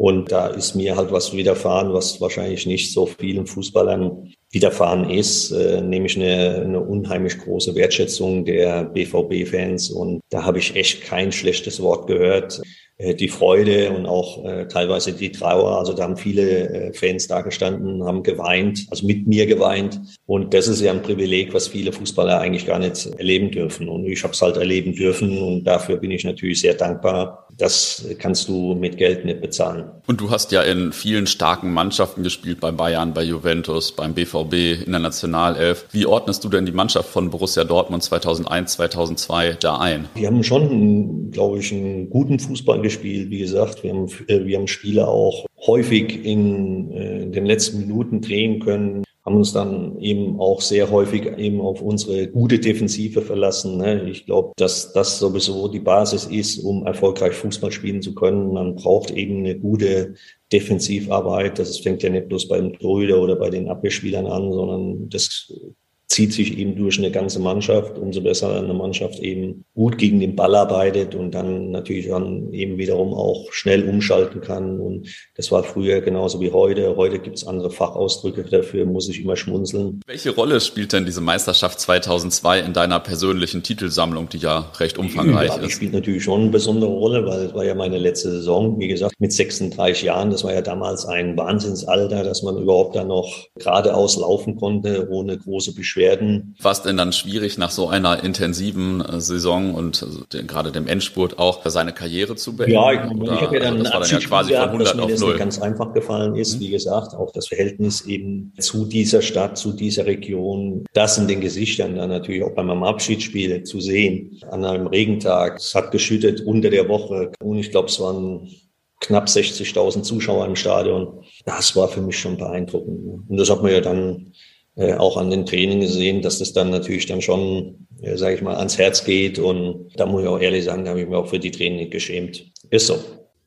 Und da ist mir halt was widerfahren, was wahrscheinlich nicht so vielen Fußballern widerfahren ist, äh, nämlich eine, eine unheimlich große Wertschätzung der B V B-Fans. Und da habe ich echt kein schlechtes Wort gehört. Äh, die Freude und auch äh, teilweise die Trauer. Also da haben viele äh, Fans da gestanden, haben geweint, also mit mir geweint. Und das ist ja ein Privileg, was viele Fußballer eigentlich gar nicht erleben dürfen. Und ich habe es halt erleben dürfen. Und dafür bin ich natürlich sehr dankbar. Das kannst du mit Geld nicht bezahlen. Und du hast ja in vielen starken Mannschaften gespielt, bei Bayern, bei Juventus, beim B V B, in der Nationalelf. Wie ordnest du denn die Mannschaft von Borussia Dortmund zweitauseneins, zweitausendzwei da ein? Wir haben schon, glaube ich, einen guten Fußball gespielt. Wie gesagt, wir haben, wir haben Spiele auch häufig in, in den letzten Minuten drehen können. Haben uns dann eben auch sehr häufig eben auf unsere gute Defensive verlassen. Ich glaube, dass das sowieso die Basis ist, um erfolgreich Fußball spielen zu können. Man braucht eben eine gute Defensivarbeit. Das fängt ja nicht bloß beim Torhüter oder bei den Abwehrspielern an, sondern das zieht sich eben durch eine ganze Mannschaft. Umso besser eine Mannschaft eben gut gegen den Ball arbeitet und dann natürlich dann eben wiederum auch schnell umschalten kann. Und das war früher genauso wie heute. Heute gibt es andere Fachausdrücke dafür, muss ich immer schmunzeln. Welche Rolle spielt denn diese Meisterschaft zweitausendzwei in deiner persönlichen Titelsammlung, die ja recht umfangreich ja, ist? Die spielt natürlich schon eine besondere Rolle, weil es war ja meine letzte Saison. Wie gesagt, mit sechsunddreißig Jahren, das war ja damals ein Wahnsinnsalter, dass man überhaupt dann noch geradeaus laufen konnte, ohne große Beschwerden. War es denn dann schwierig, nach so einer intensiven Saison und den, gerade dem Endspurt auch seine Karriere zu beenden? Ja, ich, ich habe ja dann, also das war dann ja quasi von hundert auf null. Ganz einfach gefallen ist, mhm. wie gesagt, auch das Verhältnis eben zu dieser Stadt, zu dieser Region, das in den Gesichtern dann natürlich auch bei meinem Abschiedsspiel zu sehen, an einem Regentag. Es hat geschüttet unter der Woche und ich glaube, es waren knapp sechzigtausend Zuschauer im Stadion. Das war für mich schon beeindruckend. Und das hat man ja dann Äh, auch an den Trainings gesehen, dass das dann natürlich dann schon, äh, sage ich mal, ans Herz geht. Und da muss ich auch ehrlich sagen, da habe ich mir auch für die Tränen nicht geschämt. Ist so.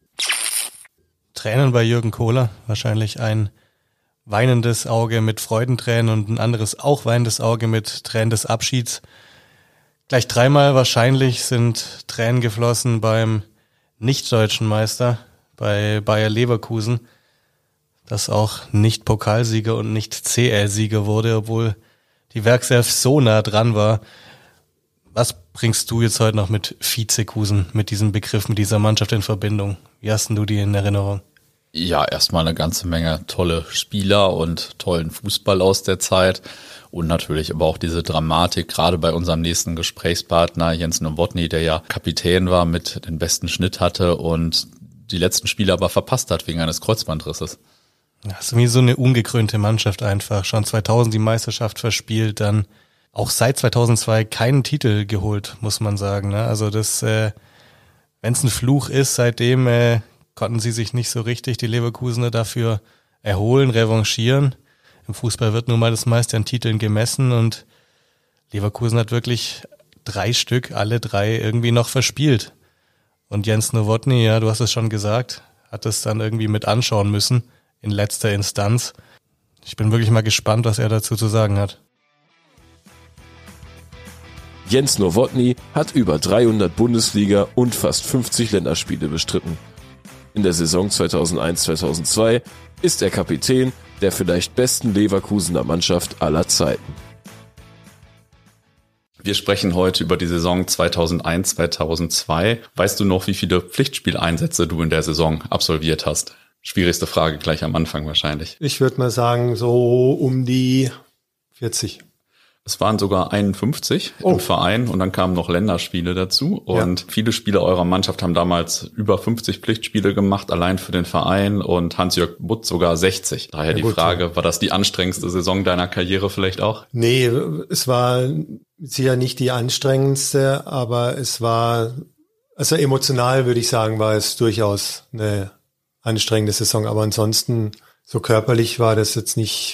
Tränen bei Jürgen Kohler, wahrscheinlich ein weinendes Auge mit Freudentränen und ein anderes auch weinendes Auge mit Tränen des Abschieds. Gleich dreimal wahrscheinlich sind Tränen geflossen beim nicht-deutschen Meister, bei Bayer Leverkusen, das auch nicht Pokalsieger und nicht C L-Sieger wurde, obwohl die Werkself so nah dran war. Was bringst du jetzt heute noch mit Vizekusen, mit diesem Begriff, mit dieser Mannschaft in Verbindung? Wie hast denn du die in Erinnerung? Ja, erstmal eine ganze Menge tolle Spieler und tollen Fußball aus der Zeit und natürlich aber auch diese Dramatik, gerade bei unserem nächsten Gesprächspartner Jens Nowotny, der ja Kapitän war, mit den besten Schnitt hatte und die letzten Spiele aber verpasst hat wegen eines Kreuzbandrisses. Das ist wie so eine ungekrönte Mannschaft einfach. Schon zweitausend die Meisterschaft verspielt, dann auch seit zweitausendzwei keinen Titel geholt, muss man sagen. Ne? Also das, äh, wenn es ein Fluch ist, seitdem äh, konnten sie sich nicht so richtig, die Leverkusener, dafür erholen, revanchieren. Im Fußball wird nun mal das meiste an Titeln gemessen und Leverkusen hat wirklich drei Stück, alle drei irgendwie noch verspielt. Und Jens Nowotny, ja, du hast es schon gesagt, hat es dann irgendwie mit anschauen müssen. In letzter Instanz. Ich bin wirklich mal gespannt, was er dazu zu sagen hat. Jens Nowotny hat über dreihundert Bundesliga- und fast fünfzig Länderspiele bestritten. In der Saison zweitausendeins zweitausendzwei ist er Kapitän der vielleicht besten Leverkusener Mannschaft aller Zeiten. Wir sprechen heute über die Saison zweitausendeins zweitausendzwei. Weißt du noch, wie viele Pflichtspieleinsätze du in der Saison absolviert hast? Schwierigste Frage gleich am Anfang wahrscheinlich. Ich würde mal sagen, so um die vierzig. Es waren sogar einundfünfzig oh. im Verein und dann kamen noch Länderspiele dazu. Und ja. viele Spieler eurer Mannschaft haben damals über fünfzig Pflichtspiele gemacht, allein für den Verein und Hans-Jörg Butt sogar sechzig. Daher ja, die gut, Frage, ja. war das die anstrengendste Saison deiner Karriere vielleicht auch? Nee, es war sicher nicht die anstrengendste, aber es war, also emotional würde ich sagen, war es durchaus eine anstrengende Saison, aber ansonsten so körperlich war das jetzt nicht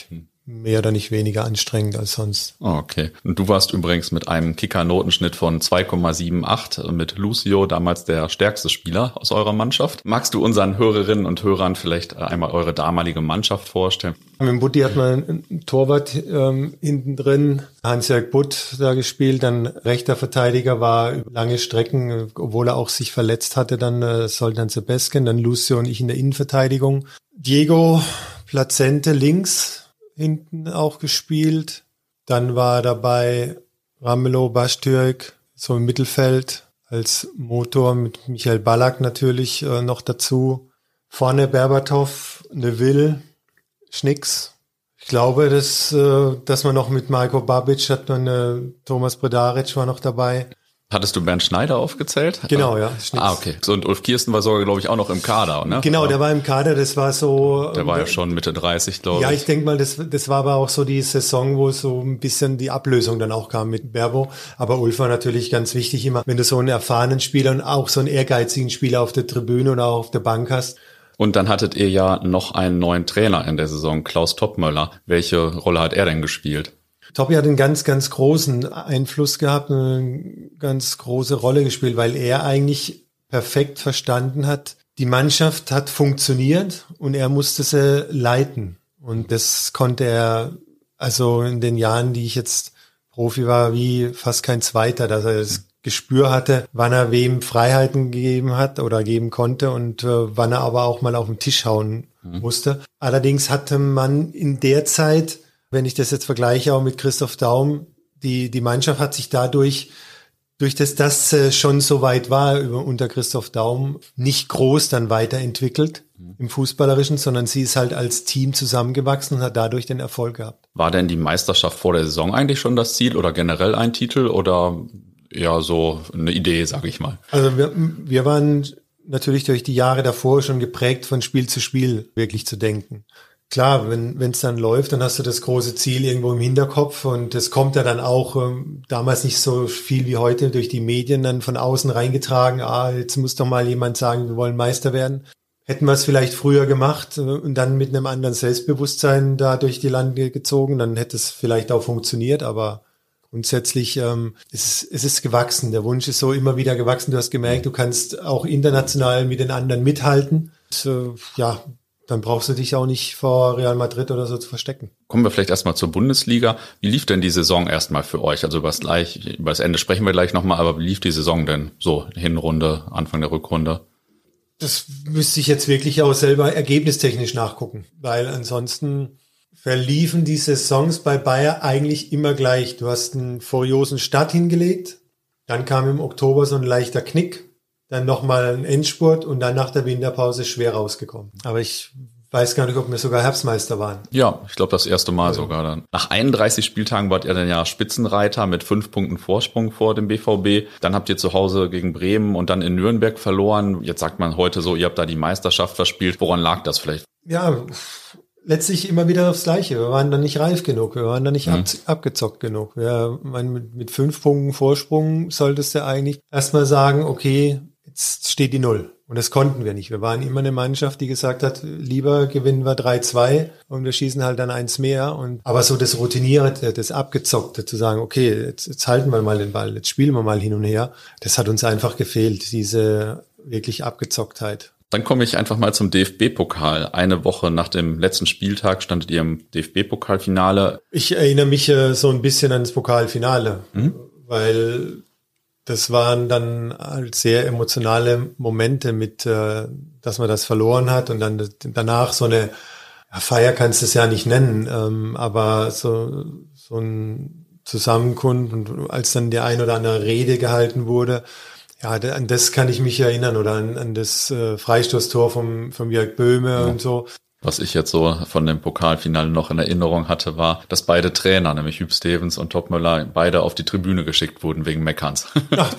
mehr oder nicht weniger anstrengend als sonst. Oh, okay. Und du warst übrigens mit einem Kicker-Notenschnitt von zwei Komma achtzehn mit Lucio, damals der stärkste Spieler aus eurer Mannschaft. Magst du unseren Hörerinnen und Hörern vielleicht einmal eure damalige Mannschaft vorstellen? Mit Butti hat man einen Torwart ähm, hinten drin, Hans-Jörg Butt da gespielt, dann rechter Verteidiger war über lange Strecken, obwohl er auch sich verletzt hatte, dann äh, Soltan Sebesken, dann Lucio und ich in der Innenverteidigung. Diego Plazente links hinten auch gespielt. Dann war dabei Ramelow Bastürk, so im Mittelfeld als Motor mit Michael Ballack natürlich äh, noch dazu. Vorne Berbatov, Neville, Schnicks. Ich glaube, dass, äh, dass man noch mit Marko Babic hat, man äh, Thomas Bredaric war noch dabei. Hattest du Bernd Schneider aufgezählt? Genau, ja. Schnicks. Ah, okay. So, und Ulf Kirsten war sogar, glaube ich, auch noch im Kader, ne? Genau, der war im Kader, das war so... Der war ja schon Mitte dreißig, glaube ich. Ja, ich denke mal, das, das war aber auch so die Saison, wo so ein bisschen die Ablösung dann auch kam mit Berbo. Aber Ulf war natürlich ganz wichtig immer, wenn du so einen erfahrenen Spieler und auch so einen ehrgeizigen Spieler auf der Tribüne oder auch auf der Bank hast. Und dann hattet ihr ja noch einen neuen Trainer in der Saison, Klaus Toppmöller. Welche Rolle hat er denn gespielt? Toppi hat einen ganz, ganz großen Einfluss gehabt, eine ganz große Rolle gespielt, weil er eigentlich perfekt verstanden hat, die Mannschaft hat funktioniert und er musste sie leiten. Und das konnte er, also in den Jahren, die ich jetzt Profi war, wie fast kein Zweiter, dass er das Gespür hatte, wann er wem Freiheiten gegeben hat oder geben konnte und äh, wann er aber auch mal auf den Tisch hauen mhm. musste. Allerdings hatte man in der Zeit, wenn ich das jetzt vergleiche auch mit Christoph Daum, die die Mannschaft hat sich dadurch, durch das das äh, schon so weit war über, unter Christoph Daum, nicht groß dann weiterentwickelt mhm. im Fußballerischen, sondern sie ist halt als Team zusammengewachsen und hat dadurch den Erfolg gehabt. War denn die Meisterschaft vor der Saison eigentlich schon das Ziel oder generell ein Titel oder eher so eine Idee, sage ich mal? Also wir, wir waren natürlich durch die Jahre davor schon geprägt, von Spiel zu Spiel wirklich zu denken. Klar, wenn wenn es dann läuft, dann hast du das große Ziel irgendwo im Hinterkopf und das kommt ja dann auch ähm, damals nicht so viel wie heute durch die Medien dann von außen reingetragen. Ah, jetzt muss doch mal jemand sagen, wir wollen Meister werden. Hätten wir es vielleicht früher gemacht äh, und dann mit einem anderen Selbstbewusstsein da durch die Lande gezogen, dann hätte es vielleicht auch funktioniert, aber grundsätzlich ähm, es, es ist gewachsen. Der Wunsch ist so immer wieder gewachsen. Du hast gemerkt, du kannst auch international mit den anderen mithalten. Und, äh, ja, dann brauchst du dich auch nicht vor Real Madrid oder so zu verstecken. Kommen wir vielleicht erstmal zur Bundesliga. Wie lief denn die Saison erstmal für euch? Also über das, gleich, über das Ende sprechen wir gleich nochmal, aber wie lief die Saison denn so? Hinrunde, Anfang der Rückrunde? Das müsste ich jetzt wirklich auch selber ergebnistechnisch nachgucken, weil ansonsten verliefen die Saisons bei Bayer eigentlich immer gleich. Du hast einen furiosen Start hingelegt, dann kam im Oktober so ein leichter Knick, dann nochmal ein Endspurt und dann nach der Winterpause schwer rausgekommen. Aber ich weiß gar nicht, ob wir sogar Herbstmeister waren. Ja, ich glaube das erste Mal ja. sogar dann. Nach einunddreißig Spieltagen wart ihr dann ja Spitzenreiter mit fünf Punkten Vorsprung vor dem B V B. Dann habt ihr zu Hause gegen Bremen und dann in Nürnberg verloren. Jetzt sagt man heute so, ihr habt da die Meisterschaft verspielt. Woran lag das vielleicht? Ja, letztlich immer wieder aufs Gleiche. Wir waren da nicht reif genug, wir waren da nicht mhm. ab, abgezockt genug. Wir, mein, mit, mit fünf Punkten Vorsprung solltest du eigentlich erstmal sagen, okay, jetzt steht die Null. Und das konnten wir nicht. Wir waren immer eine Mannschaft, die gesagt hat, lieber gewinnen wir drei zwei und wir schießen halt dann eins mehr. Und aber so das Routinierte, das Abgezockte, zu sagen, okay, jetzt, jetzt halten wir mal den Ball, jetzt spielen wir mal hin und her, das hat uns einfach gefehlt, diese wirklich Abgezocktheit. Dann komme ich einfach mal zum D F B-Pokal. Eine Woche nach dem letzten Spieltag standet ihr im D F B-Pokalfinale. Ich erinnere mich äh, so ein bisschen ans Pokalfinale, mhm. weil das waren dann halt sehr emotionale Momente mit, äh, dass man das verloren hat und dann danach so eine ja, Feier kannst du es ja nicht nennen, ähm, aber so so ein Zusammenkunft und als dann die ein oder andere Rede gehalten wurde, ja, an das kann ich mich erinnern oder an, an das äh, Freistoßtor vom vom Jörg Böhme ja. und so. Was ich jetzt so von dem Pokalfinale noch in Erinnerung hatte, war, dass beide Trainer, nämlich Hüb Stevens und Toppmöller, beide auf die Tribüne geschickt wurden wegen Meckerns. Ach,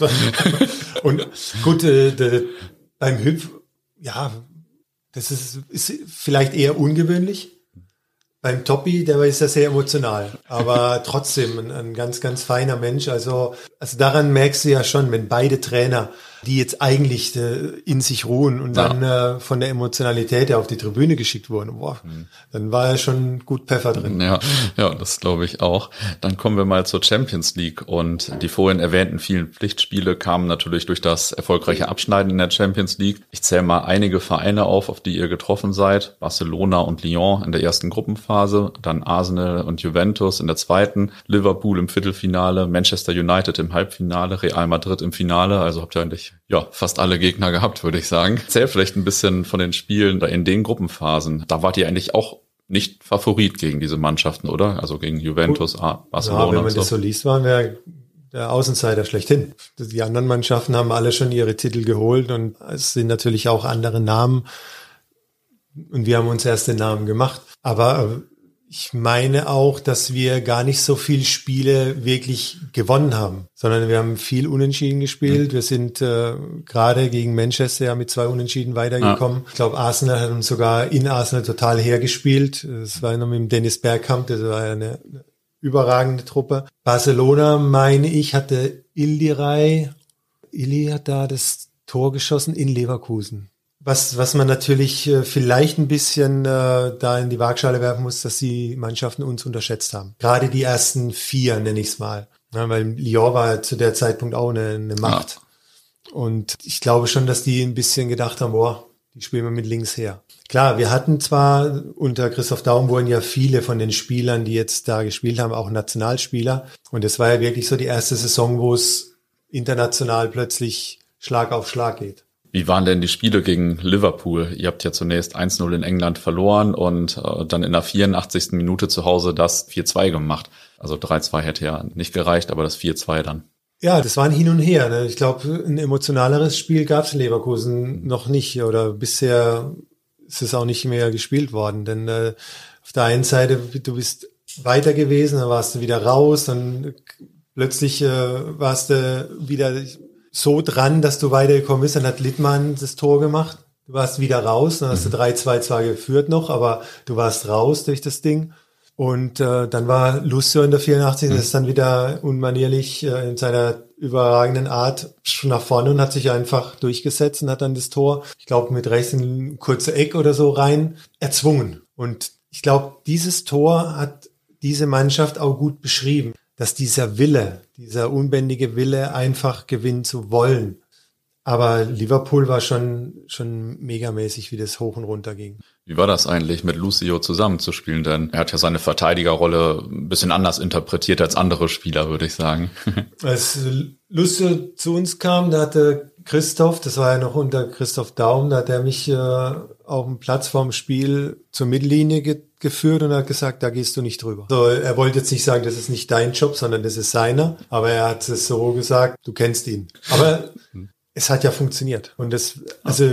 und gut, äh, de, beim Hüb, ja, das ist, ist vielleicht eher ungewöhnlich. Beim Toppi, der ist ja sehr emotional, aber trotzdem ein, ein ganz, ganz feiner Mensch. Also, also daran merkst du ja schon, wenn beide Trainer die jetzt eigentlich äh, in sich ruhen und ja. dann äh, von der Emotionalität her auf die Tribüne geschickt wurden. Boah, mhm. Dann war ja schon gut Pfeffer drin. Ja, ja, das glaube ich auch. Dann kommen wir mal zur Champions League und die vorhin erwähnten vielen Pflichtspiele kamen natürlich durch das erfolgreiche Abschneiden in der Champions League. Ich zähle mal einige Vereine auf, auf die ihr getroffen seid. Barcelona und Lyon in der ersten Gruppenphase, dann Arsenal und Juventus in der zweiten, Liverpool im Viertelfinale, Manchester United im Halbfinale, Real Madrid im Finale. Also habt ihr eigentlich ja fast alle Gegner gehabt, würde ich sagen. Erzähl vielleicht ein bisschen von den Spielen in den Gruppenphasen. Da wart ihr eigentlich auch nicht Favorit gegen diese Mannschaften, oder? Also gegen Juventus, Barcelona. Ja, wenn man und so. das so liest, waren wir der Außenseiter schlechthin. Die anderen Mannschaften haben alle schon ihre Titel geholt und es sind natürlich auch andere Namen und wir haben uns erst den Namen gemacht. Aber ich meine auch, dass wir gar nicht so viele Spiele wirklich gewonnen haben, sondern wir haben viel Unentschieden gespielt. Mhm. Wir sind äh, gerade gegen Manchester ja mit zwei Unentschieden weitergekommen. Ja. Ich glaube, Arsenal hat uns sogar in Arsenal total hergespielt. Das war noch mit dem Dennis Bergkamp, das war ja eine, eine überragende Truppe. Barcelona, meine ich, hatte Ildiray. Ili hat da das Tor geschossen in Leverkusen. Was, was man natürlich äh, vielleicht ein bisschen äh, da in die Waagschale werfen muss, dass die Mannschaften uns unterschätzt haben. Gerade die ersten vier, nenne ich es mal. Ja, weil Lyon war zu der Zeitpunkt auch eine, eine Macht. Ja. Und ich glaube schon, dass die ein bisschen gedacht haben, boah, die spielen wir mit links her. Klar, wir hatten zwar, unter Christoph Daum wurden ja viele von den Spielern, die jetzt da gespielt haben, auch Nationalspieler. Und es war ja wirklich so die erste Saison, wo es international plötzlich Schlag auf Schlag geht. Wie waren denn die Spiele gegen Liverpool? Ihr habt ja zunächst eins null in England verloren und äh, dann in der vierundachtzigsten Minute zu Hause das vier zwei gemacht. Also drei zwei hätte ja nicht gereicht, aber das vier zwei dann. Ja, das war ein Hin und Her. Ne? Ich glaube, ein emotionaleres Spiel gab es in Leverkusen noch nicht. Oder bisher ist es auch nicht mehr gespielt worden. Denn äh, auf der einen Seite, du bist weiter gewesen, dann warst du wieder raus, dann plötzlich äh, warst du wieder so dran, dass du weitergekommen bist. Dann hat Littmann das Tor gemacht. Du warst wieder raus. Dann hast du drei zwei zwar geführt noch, aber du warst raus durch das Ding. Und äh, dann war Lucio in der vierundachtzigsten Das ist dann wieder unmanierlich äh, in seiner überragenden Art schon nach vorne und hat sich einfach durchgesetzt und hat dann das Tor, ich glaube mit rechts in ein kurzes Eck oder so rein, erzwungen. Und ich glaube, dieses Tor hat diese Mannschaft auch gut beschrieben, dass dieser Wille, dieser unbändige Wille, einfach gewinnen zu wollen. Aber Liverpool war schon schon megamäßig, wie das hoch und runter ging. Wie war das eigentlich, mit Lucio zusammenzuspielen? Denn er hat ja seine Verteidigerrolle ein bisschen anders interpretiert als andere Spieler, würde ich sagen. Als Lucio zu uns kam, da hatte Christoph, das war ja noch unter Christoph Daum, da hat er mich äh, auf dem Platz vorm Spiel zur Mittellinie ge- geführt und hat gesagt, da gehst du nicht drüber. So, er wollte jetzt nicht sagen, das ist nicht dein Job, sondern das ist seiner. Aber er hat es so gesagt, du kennst ihn. Aber es hat ja funktioniert. Und das, also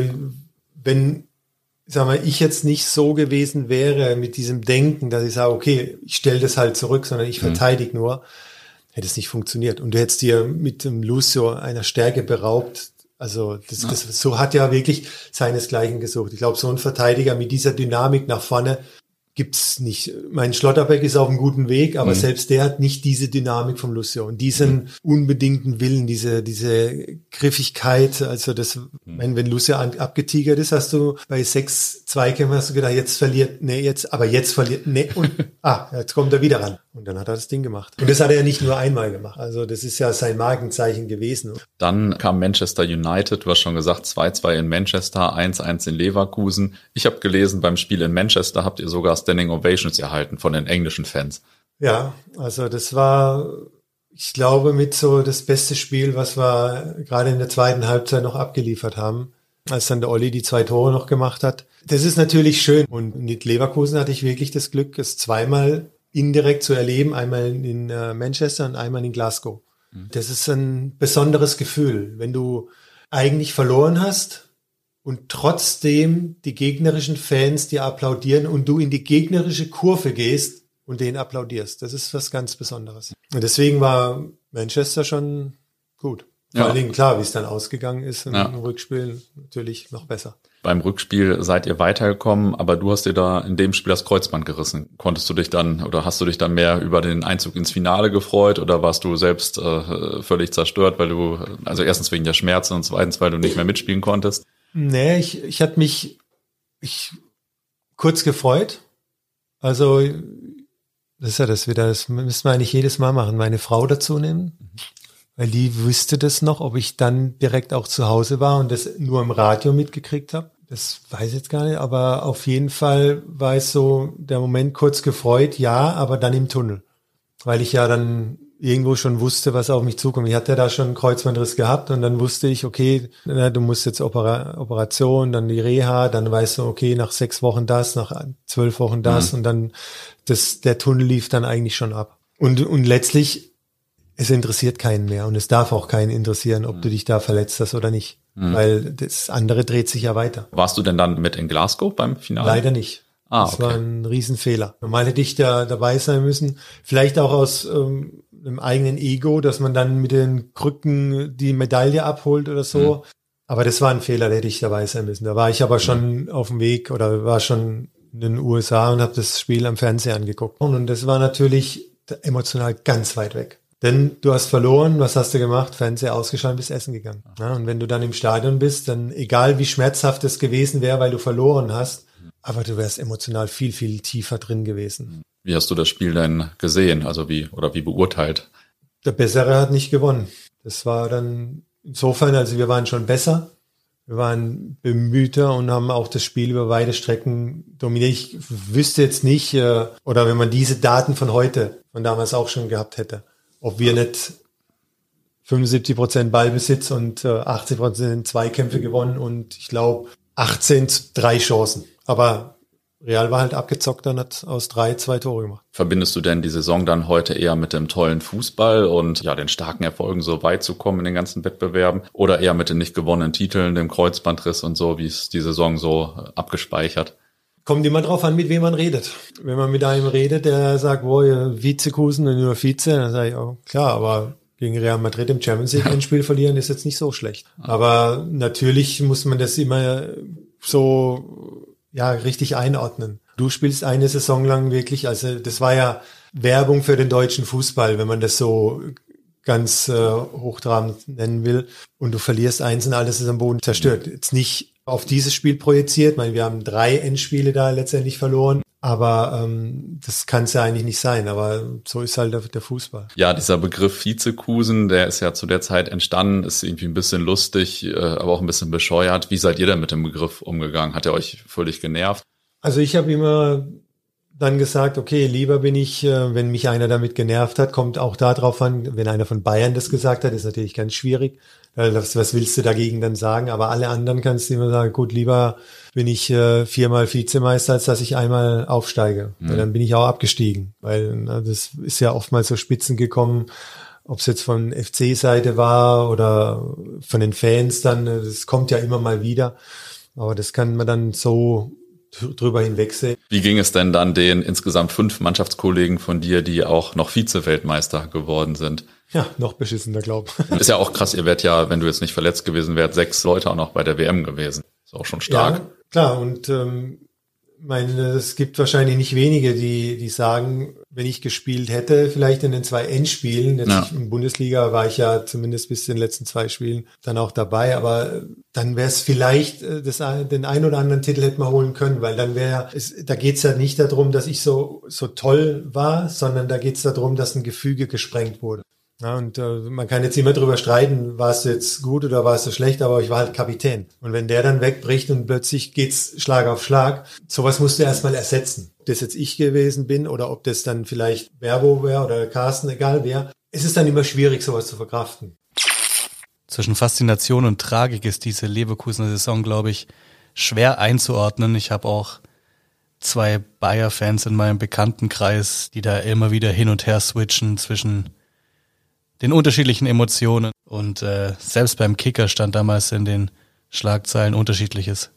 wenn, sag mal, ich jetzt nicht so gewesen wäre mit diesem Denken, dass ich sage, okay, ich stelle das halt zurück, sondern ich verteidige mhm. nur, hätte es nicht funktioniert. Und du hättest dir mit dem Lucio einer Stärke beraubt. Also das, ja. das so hat ja wirklich seinesgleichen gesucht. Ich glaube, so ein Verteidiger mit dieser Dynamik nach vorne gibt's nicht. Mein Schlotterbeck ist auf einem guten Weg, aber mhm. selbst der hat nicht diese Dynamik vom Lucio und diesen mhm. unbedingten Willen, diese diese Griffigkeit. Also das, mhm. wenn, wenn Lucio abgetigert ist, hast du bei sechs Zweikämpfen hast du gedacht, jetzt verliert, nee, jetzt, aber jetzt verliert, nee, und ah, jetzt kommt er wieder ran. Und dann hat er das Ding gemacht. Und das hat er ja nicht nur einmal gemacht. Also das ist ja sein Markenzeichen gewesen. Dann kam Manchester United, du hast schon gesagt, zwei zwei in Manchester, eins eins in Leverkusen. Ich habe gelesen, beim Spiel in Manchester habt ihr sogar Standing Ovations erhalten von den englischen Fans. Ja, also das war, ich glaube, mit so das beste Spiel, was wir gerade in der zweiten Halbzeit noch abgeliefert haben, als dann der Olli die zwei Tore noch gemacht hat. Das ist natürlich schön. Und mit Leverkusen hatte ich wirklich das Glück, es zweimal indirekt zu erleben, einmal in Manchester und einmal in Glasgow. Mhm. Das ist ein besonderes Gefühl, wenn du eigentlich verloren hast und trotzdem die gegnerischen Fans dir applaudieren und du in die gegnerische Kurve gehst und denen applaudierst. Das ist was ganz Besonderes. Und deswegen war Manchester schon gut. Vor Ja. allen Dingen, klar, wie es dann ausgegangen ist im Ja. Rückspiel, natürlich noch besser. Beim Rückspiel seid ihr weitergekommen, aber du hast dir da in dem Spiel das Kreuzband gerissen. Konntest du dich dann oder hast du dich dann mehr über den Einzug ins Finale gefreut oder warst du selbst äh, völlig zerstört, weil du, also erstens wegen der Schmerzen und zweitens, weil du nicht mehr mitspielen konntest? Nee, ich, ich hatte mich ich, kurz gefreut. Also, das ist ja das wieder, das müssen wir eigentlich jedes Mal machen, meine Frau dazu nehmen. Weil die wüsste das noch, ob ich dann direkt auch zu Hause war und das nur im Radio mitgekriegt habe. Das weiß ich jetzt gar nicht, aber auf jeden Fall war es so der Moment kurz gefreut, ja, aber dann im Tunnel. Weil ich ja dann irgendwo schon wusste, was auf mich zukommt. Ich hatte da schon einen Kreuzbandriss gehabt und dann wusste ich, okay, na, du musst jetzt Opera- Operation, dann die Reha, dann weißt du, okay, nach sechs Wochen das, nach zwölf Wochen das mhm. und dann das, der Tunnel lief dann eigentlich schon ab. Und, und letztlich es interessiert keinen mehr und es darf auch keinen interessieren, ob du dich da verletzt hast oder nicht, mhm. weil das andere dreht sich ja weiter. Warst du denn dann mit in Glasgow beim Finale? Leider nicht. Ah, das okay. war ein Riesenfehler. Normal hätte ich da dabei sein müssen, vielleicht auch aus ähm, einem eigenen Ego, dass man dann mit den Krücken die Medaille abholt oder so. Mhm. Aber das war ein Fehler, da hätte ich dabei sein müssen. Da war ich aber schon mhm. auf dem Weg oder war schon in den U S A und habe das Spiel am Fernseher angeguckt. Und das war natürlich emotional ganz weit weg. Denn du hast verloren, was hast du gemacht? Fernseher ausgeschaltet, bist essen gegangen. Ja, und wenn du dann im Stadion bist, dann egal wie schmerzhaft es gewesen wäre, weil du verloren hast, aber du wärst emotional viel, viel tiefer drin gewesen. Wie hast du das Spiel denn gesehen? Also wie oder wie beurteilt? Der Bessere hat nicht gewonnen. Das war dann insofern, also wir waren schon besser. Wir waren bemühter und haben auch das Spiel über weite Strecken dominiert. Ich wüsste jetzt nicht, oder wenn man diese Daten von heute, von damals auch schon gehabt hätte, ob wir nicht fünfundsiebzig Prozent Ballbesitz und äh, achtzig Prozent Zweikämpfe gewonnen und ich glaube achtzehn, drei Chancen. Aber Real war halt abgezockt und hat aus drei zwei Tore gemacht. Verbindest du denn die Saison dann heute eher mit dem tollen Fußball und ja den starken Erfolgen, so weit zu kommen in den ganzen Wettbewerben oder eher mit den nicht gewonnenen Titeln, dem Kreuzbandriss und so, wie es die Saison so abgespeichert? Kommt immer drauf an, mit wem man redet. Wenn man mit einem redet, der sagt, wo ihr Vizekusen und nur Vize, dann sage ich, oh, klar, aber gegen Real Madrid im Champions League ein Spiel verlieren ist jetzt nicht so schlecht. Aber natürlich muss man das immer so ja richtig einordnen. Du spielst eine Saison lang wirklich, also das war ja Werbung für den deutschen Fußball, wenn man das so ganz äh, hochtrabend nennen will. Und du verlierst eins und alles ist am Boden zerstört. Jetzt nicht auf dieses Spiel projiziert. Ich meine, wir haben drei Endspiele da letztendlich verloren. Aber ähm, das kann es ja eigentlich nicht sein. Aber so ist halt der, der Fußball. Ja, dieser Begriff Vizekusen, der ist ja zu der Zeit entstanden, ist irgendwie ein bisschen lustig, äh, aber auch ein bisschen bescheuert. Wie seid ihr denn mit dem Begriff umgegangen? Hat er euch völlig genervt? Also ich habe immer dann gesagt, okay, lieber bin ich, äh, wenn mich einer damit genervt hat, kommt auch da drauf an, wenn einer von Bayern das gesagt hat, ist natürlich ganz schwierig. Was, was willst du dagegen dann sagen? Aber alle anderen kannst du immer sagen, gut, lieber bin ich äh, viermal Vizemeister, als dass ich einmal aufsteige. Mhm. Weil dann bin ich auch abgestiegen. Weil na, das ist ja oftmals so Spitzen gekommen, ob es jetzt von F C-Seite war oder von den Fans dann. Das kommt ja immer mal wieder. Aber das kann man dann so drüber hinwegsehen. Wie ging es denn dann den insgesamt fünf Mannschaftskollegen von dir, die auch noch Vize-Weltmeister geworden sind? Ja, noch beschissener, glaub. Ist ja auch krass, ihr wärt ja, wenn du jetzt nicht verletzt gewesen wärt, sechs Leute auch noch bei der W M gewesen. Ist auch schon stark. Ja, klar, und ähm, meine, es gibt wahrscheinlich nicht wenige, die die sagen, wenn ich gespielt hätte, vielleicht in den zwei Endspielen, jetzt ja. in Bundesliga war ich ja zumindest bis zu den letzten zwei Spielen dann auch dabei, aber dann wäre es vielleicht, das, den einen oder anderen Titel hätte man holen können, weil dann wäre, da geht es ja nicht darum, dass ich so so toll war, sondern da geht es darum, dass ein Gefüge gesprengt wurde. Ja, und äh, man kann jetzt immer drüber streiten, war es jetzt gut oder war es so schlecht, aber ich war halt Kapitän. Und wenn der dann wegbricht und plötzlich geht's Schlag auf Schlag, sowas musst du erstmal ersetzen. Ob das jetzt ich gewesen bin oder ob das dann vielleicht Berbo wäre oder Carsten, egal wer. Es ist dann immer schwierig, sowas zu verkraften. Zwischen Faszination und Tragik ist diese Leverkusener Saison, glaube ich, schwer einzuordnen. Ich habe auch zwei Bayer-Fans in meinem Bekanntenkreis, die da immer wieder hin und her switchen zwischen den unterschiedlichen Emotionen. Und äh, selbst beim Kicker stand damals in den Schlagzeilen Unterschiedliches.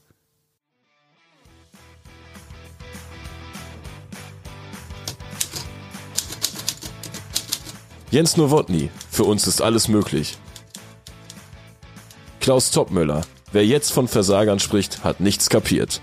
Jens Nowotny, für uns ist alles möglich. Klaus Toppmöller. Wer jetzt von Versagern spricht, hat nichts kapiert.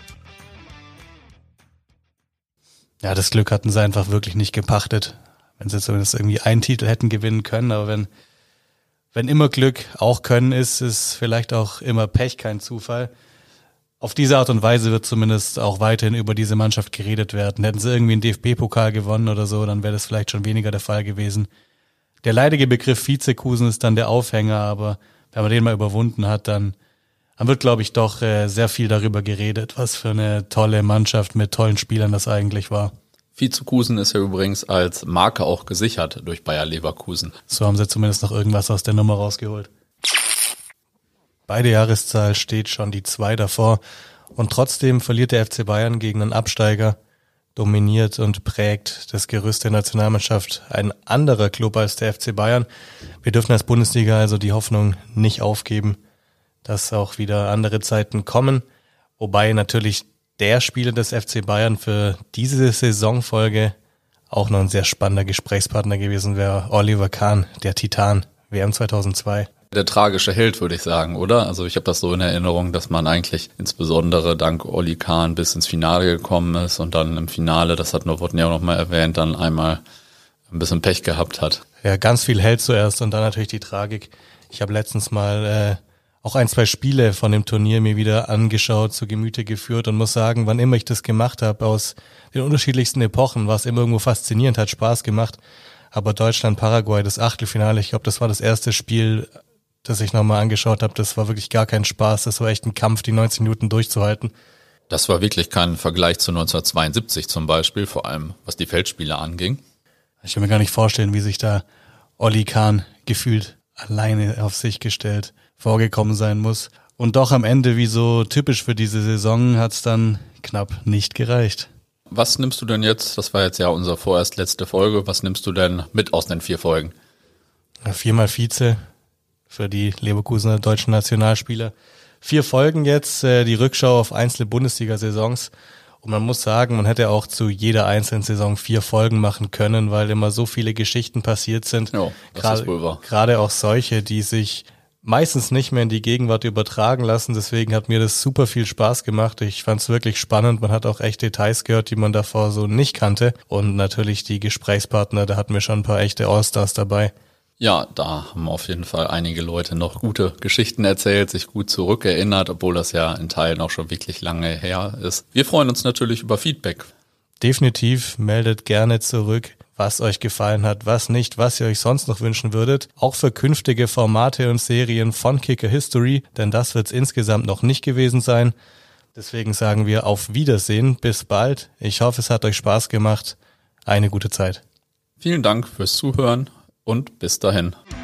Ja, das Glück hatten sie einfach wirklich nicht gepachtet. Wenn sie zumindest irgendwie einen Titel hätten gewinnen können, aber wenn, wenn immer Glück auch Können ist, ist vielleicht auch immer Pech kein Zufall. Auf diese Art und Weise wird zumindest auch weiterhin über diese Mannschaft geredet werden. Hätten sie irgendwie einen D F B-Pokal gewonnen oder so, dann wäre das vielleicht schon weniger der Fall gewesen. Der leidige Begriff Vizekusen ist dann der Aufhänger, aber wenn man den mal überwunden hat, dann, dann wird, glaube ich, doch äh, sehr viel darüber geredet, was für eine tolle Mannschaft mit tollen Spielern das eigentlich war. Vizekusen ist ja übrigens als Marke auch gesichert durch Bayer Leverkusen. So haben sie zumindest noch irgendwas aus der Nummer rausgeholt. Bei der Jahreszahl steht schon die zwei davor und trotzdem verliert der F C Bayern gegen einen Absteiger, dominiert und prägt das Gerüst der Nationalmannschaft ein anderer Club als der F C Bayern. Wir dürfen als Bundesliga also die Hoffnung nicht aufgeben, dass auch wieder andere Zeiten kommen, wobei natürlich der Spieler des F C Bayern für diese Saisonfolge auch noch ein sehr spannender Gesprächspartner gewesen wäre, Oliver Kahn, der Titan, W M zweitausendzwei. Der tragische Held, würde ich sagen, oder? Also ich habe das so in Erinnerung, dass man eigentlich insbesondere dank Oli Kahn bis ins Finale gekommen ist und dann im Finale, das hat Nowotny auch noch mal erwähnt, dann einmal ein bisschen Pech gehabt hat. Ja, ganz viel Held zuerst und dann natürlich die Tragik. Ich habe letztens mal äh, auch ein, zwei Spiele von dem Turnier mir wieder angeschaut, zu Gemüte geführt und muss sagen, wann immer ich das gemacht habe, aus den unterschiedlichsten Epochen, war es immer irgendwo faszinierend, hat Spaß gemacht. Aber Deutschland-Paraguay, das Achtelfinale, ich glaube, das war das erste Spiel, das ich nochmal angeschaut habe, das war wirklich gar kein Spaß. Das war echt ein Kampf, die neunzig Minuten durchzuhalten. Das war wirklich kein Vergleich zu neunzehnhundertzweiundsiebzig zum Beispiel, vor allem was die Feldspiele anging. Ich kann mir gar nicht vorstellen, wie sich da Oli Kahn gefühlt alleine auf sich gestellt vorgekommen sein muss. Und doch am Ende, wie so typisch für diese Saison, hat es dann knapp nicht gereicht. Was nimmst du denn jetzt, das war jetzt ja unsere vorerst letzte Folge, was nimmst du denn mit aus den vier Folgen? Ja, viermal Vize für die Leverkusener deutschen Nationalspieler. Vier Folgen jetzt, äh, die Rückschau auf einzelne Bundesliga-Saisons. Und man muss sagen, man hätte auch zu jeder einzelnen Saison vier Folgen machen können, weil immer so viele Geschichten passiert sind. Ja, das gerade, ist wohl wahr. Gerade auch solche, die sich meistens nicht mehr in die Gegenwart übertragen lassen. Deswegen hat mir das super viel Spaß gemacht. Ich fand es wirklich spannend. Man hat auch echt Details gehört, die man davor so nicht kannte. Und natürlich die Gesprächspartner, da hatten wir schon ein paar echte Allstars dabei. Ja, da haben auf jeden Fall einige Leute noch gute Geschichten erzählt, sich gut zurückerinnert, obwohl das ja in Teilen auch schon wirklich lange her ist. Wir freuen uns natürlich über Feedback. Definitiv, meldet gerne zurück, was euch gefallen hat, was nicht, was ihr euch sonst noch wünschen würdet. Auch für künftige Formate und Serien von Kicker History, denn das wird es insgesamt noch nicht gewesen sein. Deswegen sagen wir auf Wiedersehen, bis bald. Ich hoffe, es hat euch Spaß gemacht. Eine gute Zeit. Vielen Dank fürs Zuhören und bis dahin.